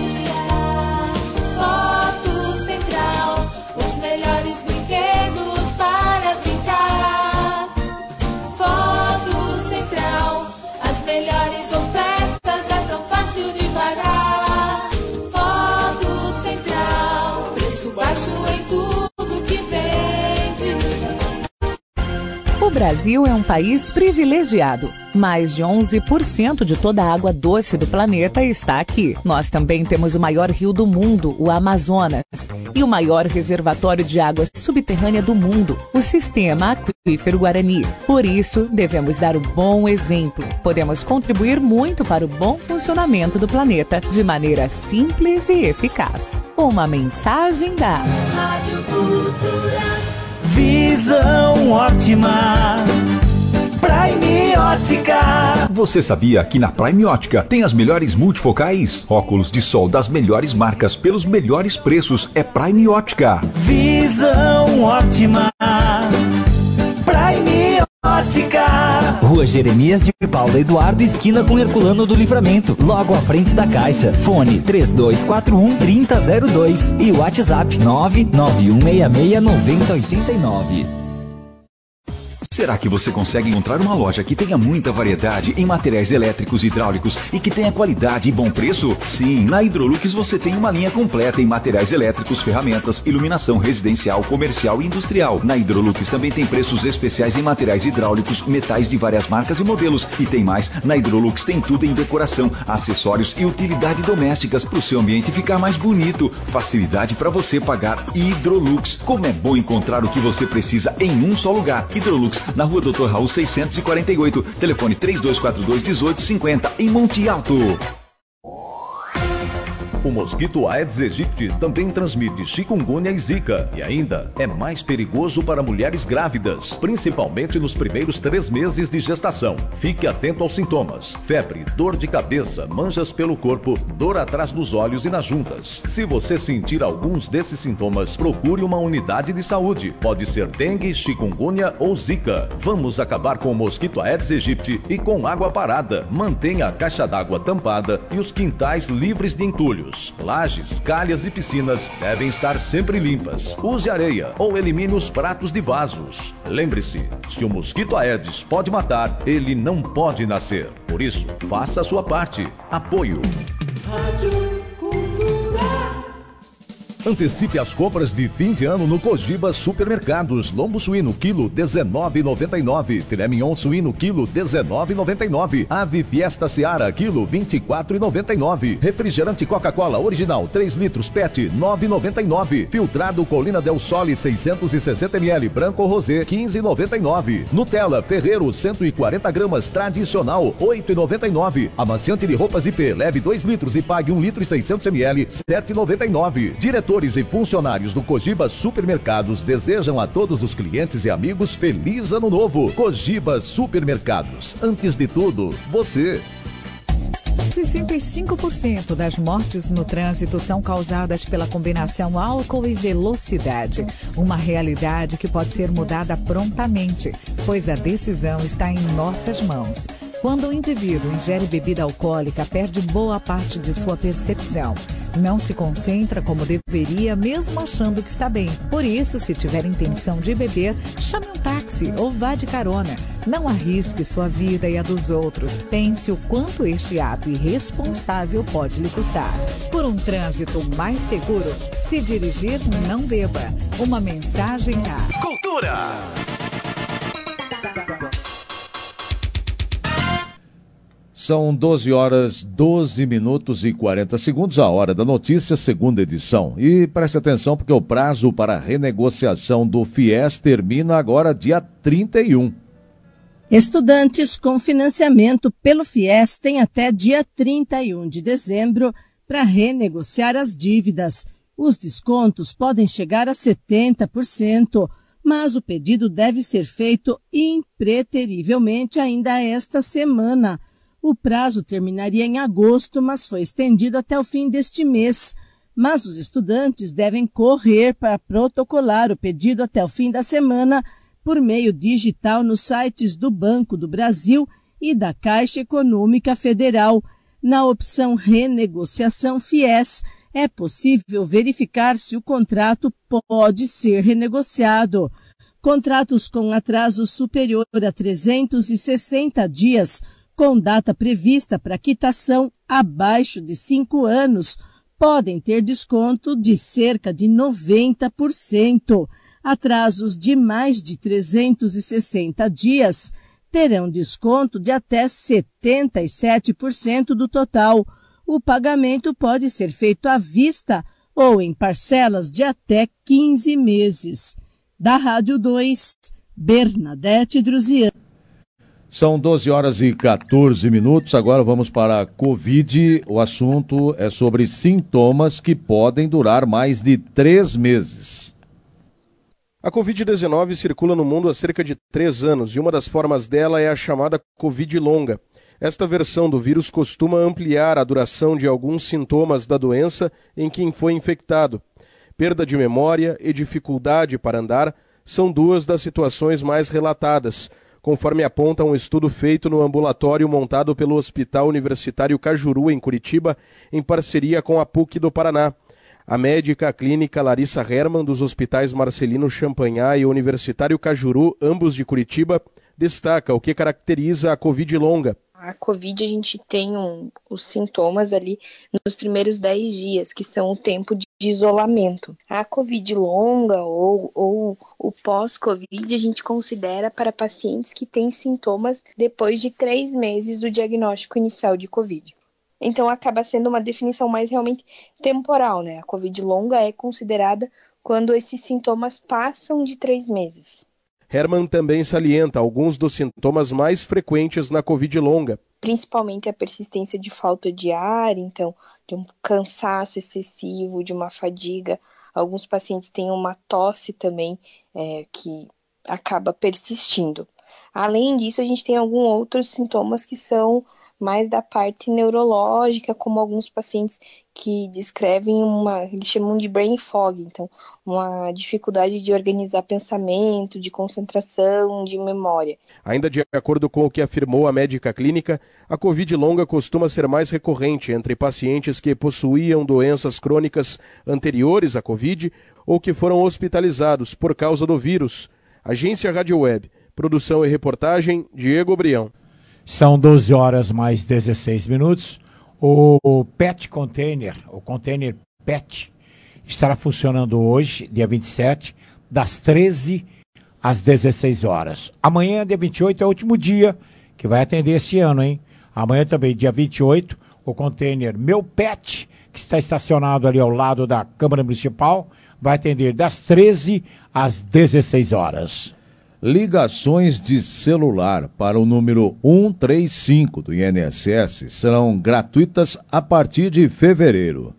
Foto Central, os melhores brinquedos para brincar. Foto Central, as melhores ofertas, é tão fácil de pagar. Foto Central, preço baixo em tudo que vende. O Brasil é um país privilegiado. Mais de onze por cento de toda a água doce do planeta está aqui. Nós também temos o maior rio do mundo, o Amazonas, e o maior reservatório de água subterrânea do mundo, o Sistema Aquífero Guarani. Por isso, devemos dar o bom exemplo. Podemos contribuir muito para o bom funcionamento do planeta de maneira simples e eficaz. Uma mensagem da Rádio Cultura. Visão ótima. Prime Ótica. Você sabia que na Prime Ótica tem as melhores multifocais? Óculos de sol das melhores marcas pelos melhores preços. É Prime Ótica. Visão ótima. Prime Ótica. Rua Jeremias de Paula Eduardo, esquina com Herculano do Livramento, logo à frente da Caixa. Fone três dois quatro um, três zero zero dois e WhatsApp nove nove um seis seis nove zero oito nove. Será que você consegue encontrar uma loja que tenha muita variedade em materiais elétricos e hidráulicos e que tenha qualidade e bom preço? Sim, na Hidrolux você tem uma linha completa em materiais elétricos, ferramentas, iluminação residencial, comercial e industrial. Na Hidrolux também tem preços especiais em materiais hidráulicos, metais de várias marcas e modelos. E tem mais, na Hidrolux tem tudo em decoração, acessórios e utilidade domésticas para o seu ambiente ficar mais bonito. Facilidade para você pagar. Hidrolux. Como é bom encontrar o que você precisa em um só lugar. Hidrolux, na Rua doutor Raul seiscentos e quarenta e oito, telefone três dois quatro dois, um oito cinco zero, em Monte Alto. O mosquito Aedes aegypti também transmite chikungunya e zika e ainda é mais perigoso para mulheres grávidas, principalmente nos primeiros três meses de gestação. Fique atento aos sintomas: febre, dor de cabeça, manchas pelo corpo, dor atrás dos olhos e nas juntas. Se você sentir alguns desses sintomas, procure uma unidade de saúde. Pode ser dengue, chikungunya ou zika. Vamos acabar com o mosquito Aedes aegypti e com água parada. Mantenha a caixa d'água tampada e os quintais livres de entulhos. Lajes, calhas e piscinas devem estar sempre limpas. Use areia ou elimine os pratos de vasos. Lembre-se, se o mosquito Aedes pode matar, ele não pode nascer. Por isso, faça a sua parte. Apoio. Rádio Cultura. Antecipe as compras de fim de ano no Cogiba Supermercados. Lombo suíno, quilo dezenove reais e noventa e nove centavos. Filé mignon suíno, quilo dezenove reais e noventa e nove centavos. Ave Fiesta Seara, quilo vinte e quatro reais e noventa e nove centavos. Refrigerante Coca-Cola original, três litros, P E T, nove reais e noventa e nove centavos. Filtrado Colina del Sole, seiscentos e sessenta mililitros, branco ou rosé, quinze reais e noventa e nove centavos. Nutella Ferrero, cento e quarenta gramas, tradicional, oito reais e noventa e nove centavos. Amaciante de roupas I P, leve dois litros e pague um litro e seiscentos mililitros, sete reais e noventa e nove centavos. Diretor e funcionários do Cogiba Supermercados desejam a todos os clientes e amigos feliz ano novo. Cogiba Supermercados, antes de tudo, você. sessenta e cinco por cento das mortes no trânsito são causadas pela combinação álcool e velocidade. Uma realidade que pode ser mudada prontamente, pois a decisão está em nossas mãos. Quando o indivíduo ingere bebida alcoólica, perde boa parte de sua percepção. Não se concentra como deveria, mesmo achando que está bem. Por isso, se tiver intenção de beber, chame um táxi ou vá de carona. Não arrisque sua vida e a dos outros. Pense o quanto este ato irresponsável pode lhe custar. Por um trânsito mais seguro, se dirigir, não beba. Uma mensagem a Cultura. São doze horas, doze minutos e quarenta segundos, a hora da notícia, segunda edição. E preste atenção porque o prazo para renegociação do FIES termina agora dia trinta e um. Estudantes com financiamento pelo FIES têm até dia trinta e um de dezembro para renegociar as dívidas. Os descontos podem chegar a setenta por cento, mas o pedido deve ser feito impreterivelmente ainda esta semana. O prazo terminaria em agosto, mas foi estendido até o fim deste mês. Mas os estudantes devem correr para protocolar o pedido até o fim da semana por meio digital nos sites do Banco do Brasil e da Caixa Econômica Federal. Na opção Renegociação FIES, é possível verificar se o contrato pode ser renegociado. Contratos com atraso superior a trezentos e sessenta dias, com data prevista para quitação abaixo de cinco anos, podem ter desconto de cerca de noventa por cento. Atrasos de mais de trezentos e sessenta dias terão desconto de até setenta e sete por cento do total. O pagamento pode ser feito à vista ou em parcelas de até quinze meses. Da Rádio dois, Bernadette Druzian. São doze horas e quatorze minutos, agora vamos para a Covid. O assunto é sobre sintomas que podem durar mais de três meses. A covid dezenove circula no mundo há cerca de três anos e uma das formas dela é a chamada Covid longa. Esta versão do vírus costuma ampliar a duração de alguns sintomas da doença em quem foi infectado. Perda de memória e dificuldade para andar são duas das situações mais relatadas. conforme aponta um estudo feito no ambulatório montado pelo Hospital Universitário Cajuru, em Curitiba, em parceria com a P U C do Paraná. A médica clínica Larissa Herman, dos hospitais Marcelino Champagnat e Universitário Cajuru, ambos de Curitiba, destaca o que caracteriza a Covid longa. A Covid, a gente tem um, os sintomas ali nos primeiros dez dias, que são o tempo de isolamento. A Covid longa ou, ou o pós-Covid, a gente considera para pacientes que têm sintomas depois de três meses do diagnóstico inicial de Covid. Então, acaba sendo uma definição mais realmente temporal, né? A Covid longa é considerada quando esses sintomas passam de três meses. Herman também salienta alguns dos sintomas mais frequentes na Covid longa. Principalmente a persistência de falta de ar, então, de um cansaço excessivo, de uma fadiga. Alguns pacientes têm uma tosse também, é, que acaba persistindo. Além disso, a gente tem alguns outros sintomas que são mais da parte neurológica, como alguns pacientes que descrevem uma, eles chamam de brain fog, então uma dificuldade de organizar pensamento, de concentração, de memória. Ainda de acordo com o que afirmou a médica clínica, a Covid longa costuma ser mais recorrente entre pacientes que possuíam doenças crônicas anteriores à Covid ou que foram hospitalizados por causa do vírus. Agência Rádio Web, produção e reportagem, Diego Brião. São doze horas mais dezesseis minutos. O PET Container, o Container PET, estará funcionando hoje, dia vinte e sete, das treze às dezesseis horas. Amanhã, dia vinte e oito, é o último dia que vai atender esse ano, hein? Amanhã também, dia vinte e oito, o Container Meu Pet, que está estacionado ali ao lado da Câmara Municipal, vai atender das treze às dezesseis horas. Ligações de celular para o número cento e trinta e cinco do I N S S serão gratuitas a partir de fevereiro.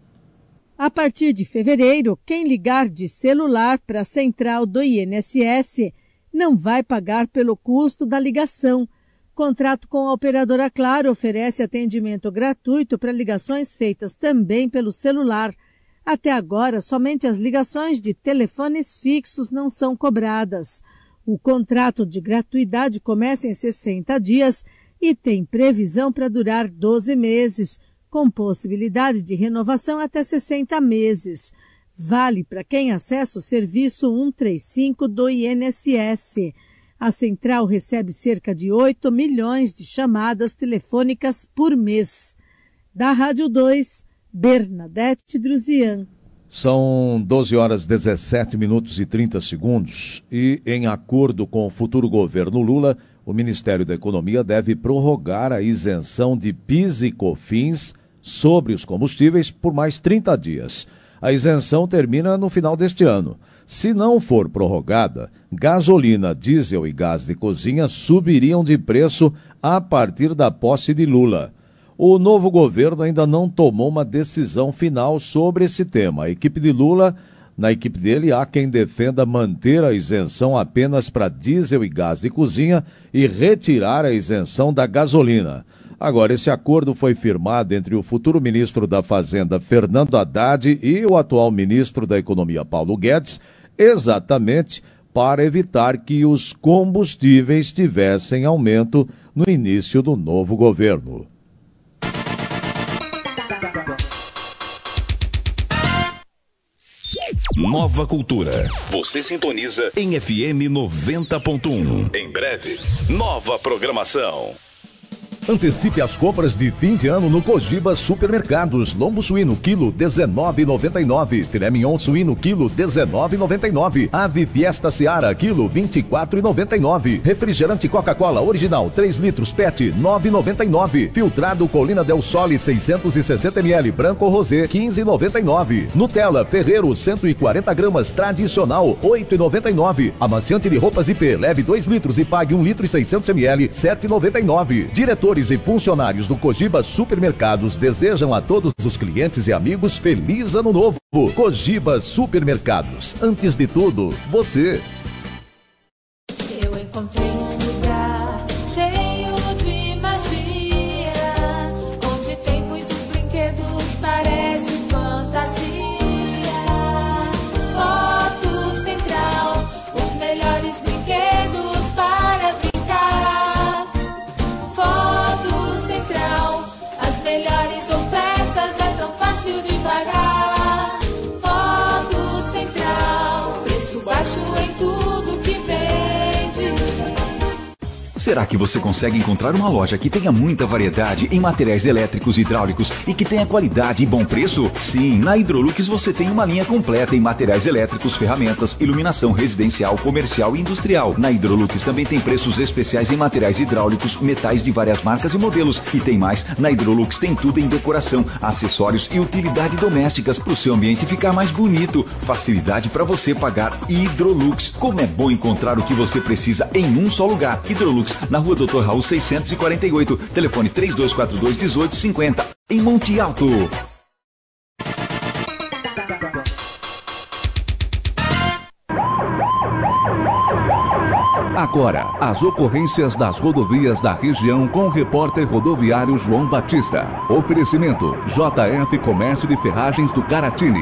A partir de fevereiro, quem ligar de celular para a central do I N S S não vai pagar pelo custo da ligação. Contrato com a operadora Claro oferece atendimento gratuito para ligações feitas também pelo celular. Até agora, somente as ligações de telefones fixos não são cobradas. O contrato de gratuidade começa em sessenta dias e tem previsão para durar doze meses, com possibilidade de renovação até sessenta meses. Vale para quem acessa o serviço cento e trinta e cinco do I N S S. A central recebe cerca de oito milhões de chamadas telefônicas por mês. Da Rádio dois, Bernadette Druzian. São doze horas dezessete minutos e trinta segundos e, em acordo com o futuro governo Lula, o Ministério da Economia deve prorrogar a isenção de PIS e COFINS sobre os combustíveis por mais trinta dias. A isenção termina no final deste ano. Se não for prorrogada, gasolina, diesel e gás de cozinha subiriam de preço a partir da posse de Lula. O novo governo ainda não tomou uma decisão final sobre esse tema. A equipe de Lula, na equipe dele, há quem defenda manter a isenção apenas para diesel e gás de cozinha e retirar a isenção da gasolina. Agora, esse acordo foi firmado entre o futuro ministro da Fazenda, Fernando Haddad, e o atual ministro da Economia, Paulo Guedes, exatamente para evitar que os combustíveis tivessem aumento no início do novo governo. Nova Cultura. Você sintoniza em F M noventa ponto um. Em breve, nova programação. Antecipe as compras de fim de ano no Cogiba Supermercados. Lombo suíno, quilo dezenove reais e noventa e nove centavos. Filé mignon suíno, quilo dezenove reais e noventa e nove centavos. Ave Fiesta Seara, quilo vinte e quatro reais e noventa e nove centavos. Refrigerante Coca-Cola original, três litros, P E T, nove reais e noventa e nove centavos. Filtrado Colina Del Sole, seiscentos e sessenta mililitros, branco ou rosé, quinze reais e noventa e nove centavos. Nutella Ferrero, cento e quarenta gramas, tradicional, oito reais e noventa e nove centavos. Amaciante de roupas I P, leve dois litros e pague um litro e seiscentos mililitros, sete reais e noventa e nove centavos. Diretores e funcionários do Cogiba Supermercados desejam a todos os clientes e amigos feliz ano novo. Cogiba Supermercados, antes de tudo, você. Eu encontrei um lugar cheio de magia, onde tem muitos brinquedos, parece fantasia. Foto Central, os melhores brinquedos para brincar. melhores ofertas, é tão fácil de pagar. Foto Central, preço baixo em tudo que vende. Será que você consegue encontrar uma loja que tenha muita variedade em materiais elétricos e hidráulicos e que tenha qualidade e bom preço? Sim, na Hidrolux você tem uma linha completa em materiais elétricos, ferramentas, iluminação residencial, comercial e industrial. Na Hidrolux também tem preços especiais em materiais hidráulicos, metais de várias marcas e modelos. E tem mais, na Hidrolux tem tudo em decoração, acessórios e utilidade domésticas para o seu ambiente ficar mais bonito. Facilidade para você pagar. Hidrolux. Como é bom encontrar o que você precisa em um só lugar. Hidrolux, na rua doutor Raul seiscentos e quarenta e oito, telefone três dois quatro dois, um oito cinco zero, em Monte Alto. Agora, as ocorrências das rodovias da região com o repórter rodoviário João Batista. Oferecimento J F Comércio de Ferragens do Garatini.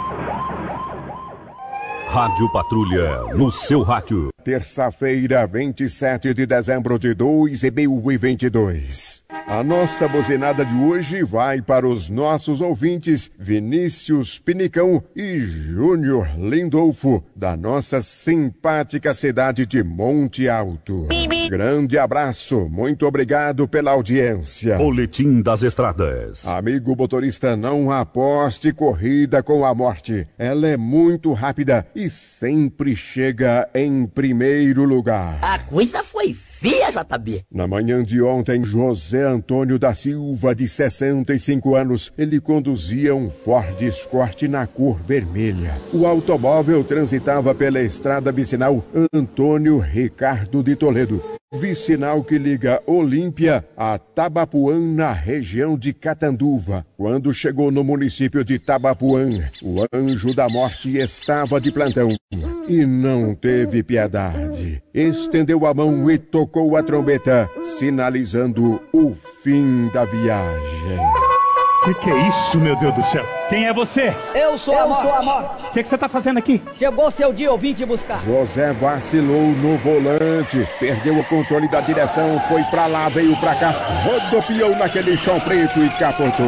Rádio Patrulha, no seu rádio. Terça-feira, vinte e sete de dezembro de dois mil e vinte e dois. A nossa buzinada de hoje vai para os nossos ouvintes Vinícius Pinicão e Júnior Lindolfo, da nossa simpática cidade de Monte Alto. Grande abraço, muito obrigado pela audiência. Boletim das Estradas. Amigo motorista, não aposte corrida com a morte. Ela é muito rápida e sempre chega em primeiro lugar. A coisa foi feia, J B. Na manhã de ontem, José Antônio da Silva, de sessenta e cinco anos, ele conduzia um Ford Escort na cor vermelha. O automóvel transitava pela estrada vicinal Antônio Ricardo de Toledo, vicinal que liga Olímpia a Tabapuã, na região de Catanduva. Quando chegou no município de Tabapuã, o anjo da morte estava de plantão e não teve piedade. Estendeu a mão e tocou a trombeta, sinalizando o fim da viagem. Que que é isso, meu Deus do céu? Quem é você? Eu sou Eu a morte. sou a morte. O que que você tá fazendo aqui? Chegou seu dia, eu vim te buscar. José vacilou no volante, perdeu o controle da direção, foi pra lá, veio pra cá, rodopiou naquele chão preto e capotou.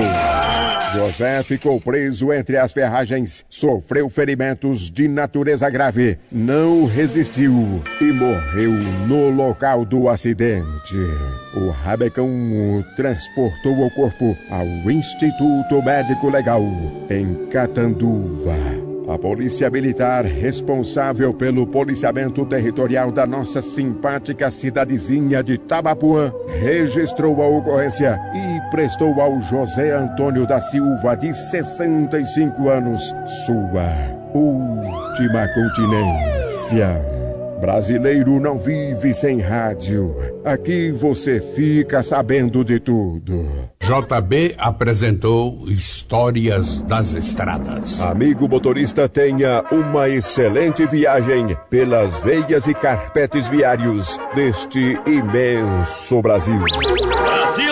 José ficou preso entre as ferragens, sofreu ferimentos de natureza grave, não resistiu e morreu no local do acidente. O Rabecão transportou o corpo ao Instituto Médico Legal, em Catanduva. A polícia militar responsável pelo policiamento territorial da nossa simpática cidadezinha de Tabapuã registrou a ocorrência e prestou ao José Antônio da Silva, de sessenta e cinco anos, sua última continência. Brasileiro não vive sem rádio. Aqui você fica sabendo de tudo. J B apresentou Histórias das Estradas. Amigo motorista, tenha uma excelente viagem pelas veias e carpetes viários deste imenso Brasil. Brasil!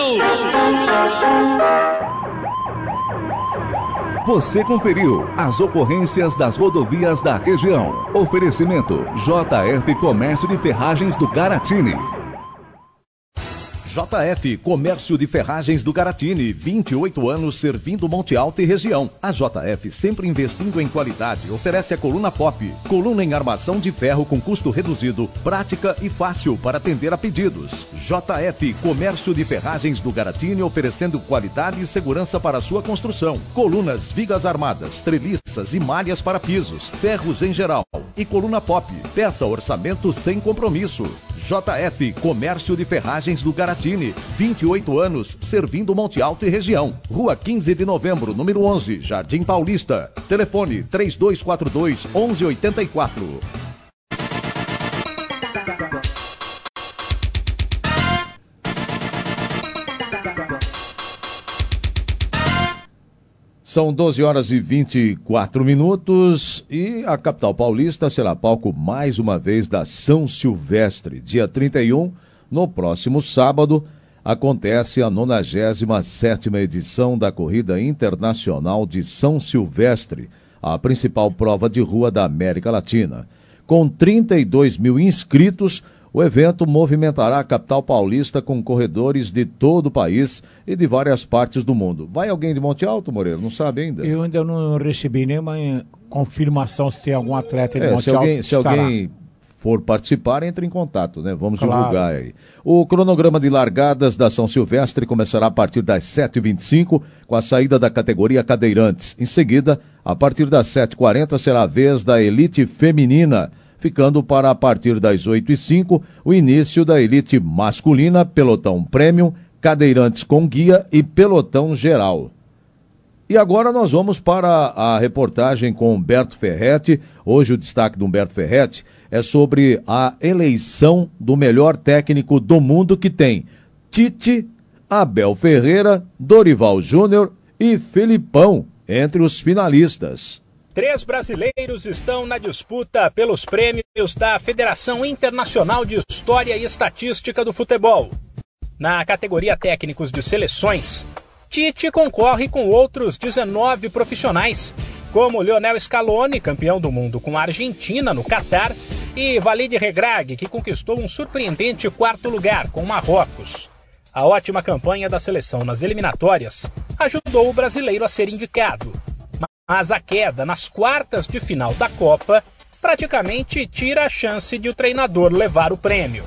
Você conferiu as ocorrências das rodovias da região. Oferecimento J F Comércio de Ferragens do Garatini. J F Comércio de Ferragens do Garatini, vinte e oito anos servindo Monte Alto e região. A J F, sempre investindo em qualidade, oferece a coluna Pop, coluna em armação de ferro com custo reduzido, prática e fácil para atender a pedidos. J F Comércio de Ferragens do Garatini, oferecendo qualidade e segurança para a sua construção. Colunas, vigas armadas, treliças e malhas para pisos, ferros em geral e coluna Pop. Peça orçamento sem compromisso. J F Comércio de Ferragens do Garatini, vinte e oito anos, servindo Monte Alto e região. Rua quinze de novembro, número onze, Jardim Paulista. Telefone três dois quatro dois, onze oitenta e quatro. São doze horas e vinte e quatro minutos e a capital paulista será palco mais uma vez da São Silvestre. Dia trinta e um, no próximo sábado, acontece a nonagésima sétima edição da Corrida Internacional de São Silvestre, a principal prova de rua da América Latina. Com trinta e dois mil inscritos, O evento movimentará a capital paulista com corredores de todo o país e de várias partes do mundo. Vai alguém de Monte Alto, Moreira? Não sabe ainda? Eu ainda não recebi nenhuma confirmação se tem algum atleta de é, Monte se alguém, Alto. Se alguém for participar, entre em contato, né? Vamos Claro. divulgar aí. O cronograma de largadas da São Silvestre começará a partir das sete e vinte e cinco, com a saída da categoria cadeirantes. Em seguida, a partir das sete e quarenta, será a vez da elite feminina, ficando para a partir das oito e cinco o início da elite masculina, pelotão premium, cadeirantes com guia e pelotão geral. E agora nós vamos para a reportagem com Humberto Ferretti. Hoje o destaque do Humberto Ferretti é sobre a eleição do melhor técnico do mundo, que tem Tite, Abel Ferreira, Dorival Júnior e Felipão entre os finalistas. Três brasileiros estão na disputa pelos prêmios da Federação Internacional de História e Estatística do Futebol. Na categoria técnicos de seleções, Tite concorre com outros dezenove profissionais, como Lionel Scaloni, campeão do mundo com a Argentina no Catar, e Walid Regragui, que conquistou um surpreendente quarto lugar com Marrocos. A ótima campanha da seleção nas eliminatórias ajudou o brasileiro a ser indicado. Mas a queda nas quartas de final da Copa praticamente tira a chance de o treinador levar o prêmio.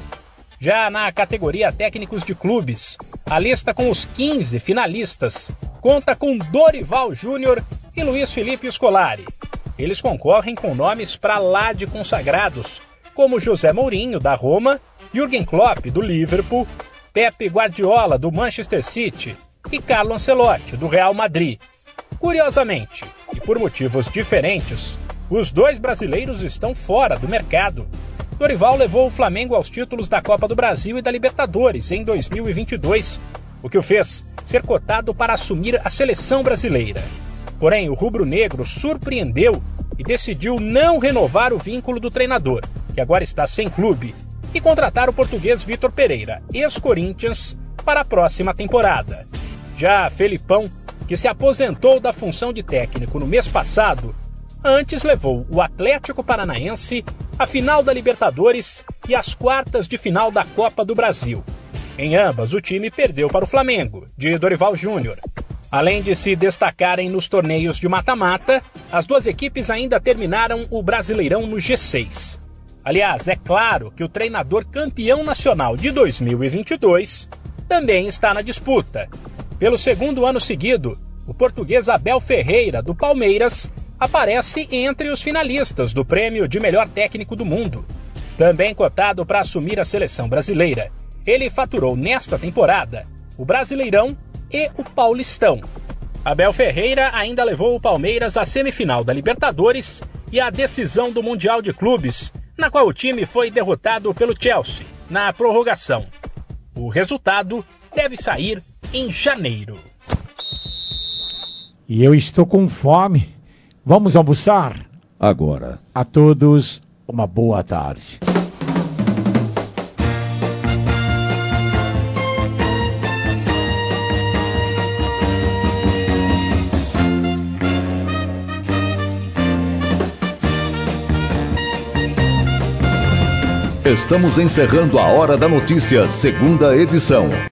Já na categoria técnicos de clubes, a lista com os quinze finalistas conta com Dorival Júnior e Luiz Felipe Scolari. Eles concorrem com nomes para lá de consagrados, como José Mourinho, da Roma, Jürgen Klopp, do Liverpool, Pep Guardiola, do Manchester City e Carlo Ancelotti, do Real Madrid. Curiosamente, e por motivos diferentes, os dois brasileiros estão fora do mercado. Dorival levou o Flamengo aos títulos da Copa do Brasil e da Libertadores em dois mil e vinte e dois, o que o fez ser cotado para assumir a seleção brasileira. Porém, o rubro-negro surpreendeu e decidiu não renovar o vínculo do treinador, que agora está sem clube, e contratar o português Vitor Pereira, ex-Corinthians, para a próxima temporada. Já Felipão, que se aposentou da função de técnico no mês passado, antes levou o Atlético Paranaense à final da Libertadores e às quartas de final da Copa do Brasil. Em ambas, o time perdeu para o Flamengo, de Dorival Júnior. Além de se destacarem nos torneios de mata-mata, as duas equipes ainda terminaram o Brasileirão no G seis. Aliás, é claro que o treinador campeão nacional de dois mil e vinte e dois também está na disputa. Pelo segundo ano seguido, o português Abel Ferreira, do Palmeiras, aparece entre os finalistas do prêmio de melhor técnico do mundo. Também cotado para assumir a seleção brasileira, ele faturou nesta temporada o Brasileirão e o Paulistão. Abel Ferreira ainda levou o Palmeiras à semifinal da Libertadores e à decisão do Mundial de Clubes, na qual o time foi derrotado pelo Chelsea, na prorrogação. O resultado deve sair em janeiro. E eu estou com fome. Vamos almoçar? Agora. A todos, uma boa tarde. Estamos encerrando a Hora da Notícia, segunda edição.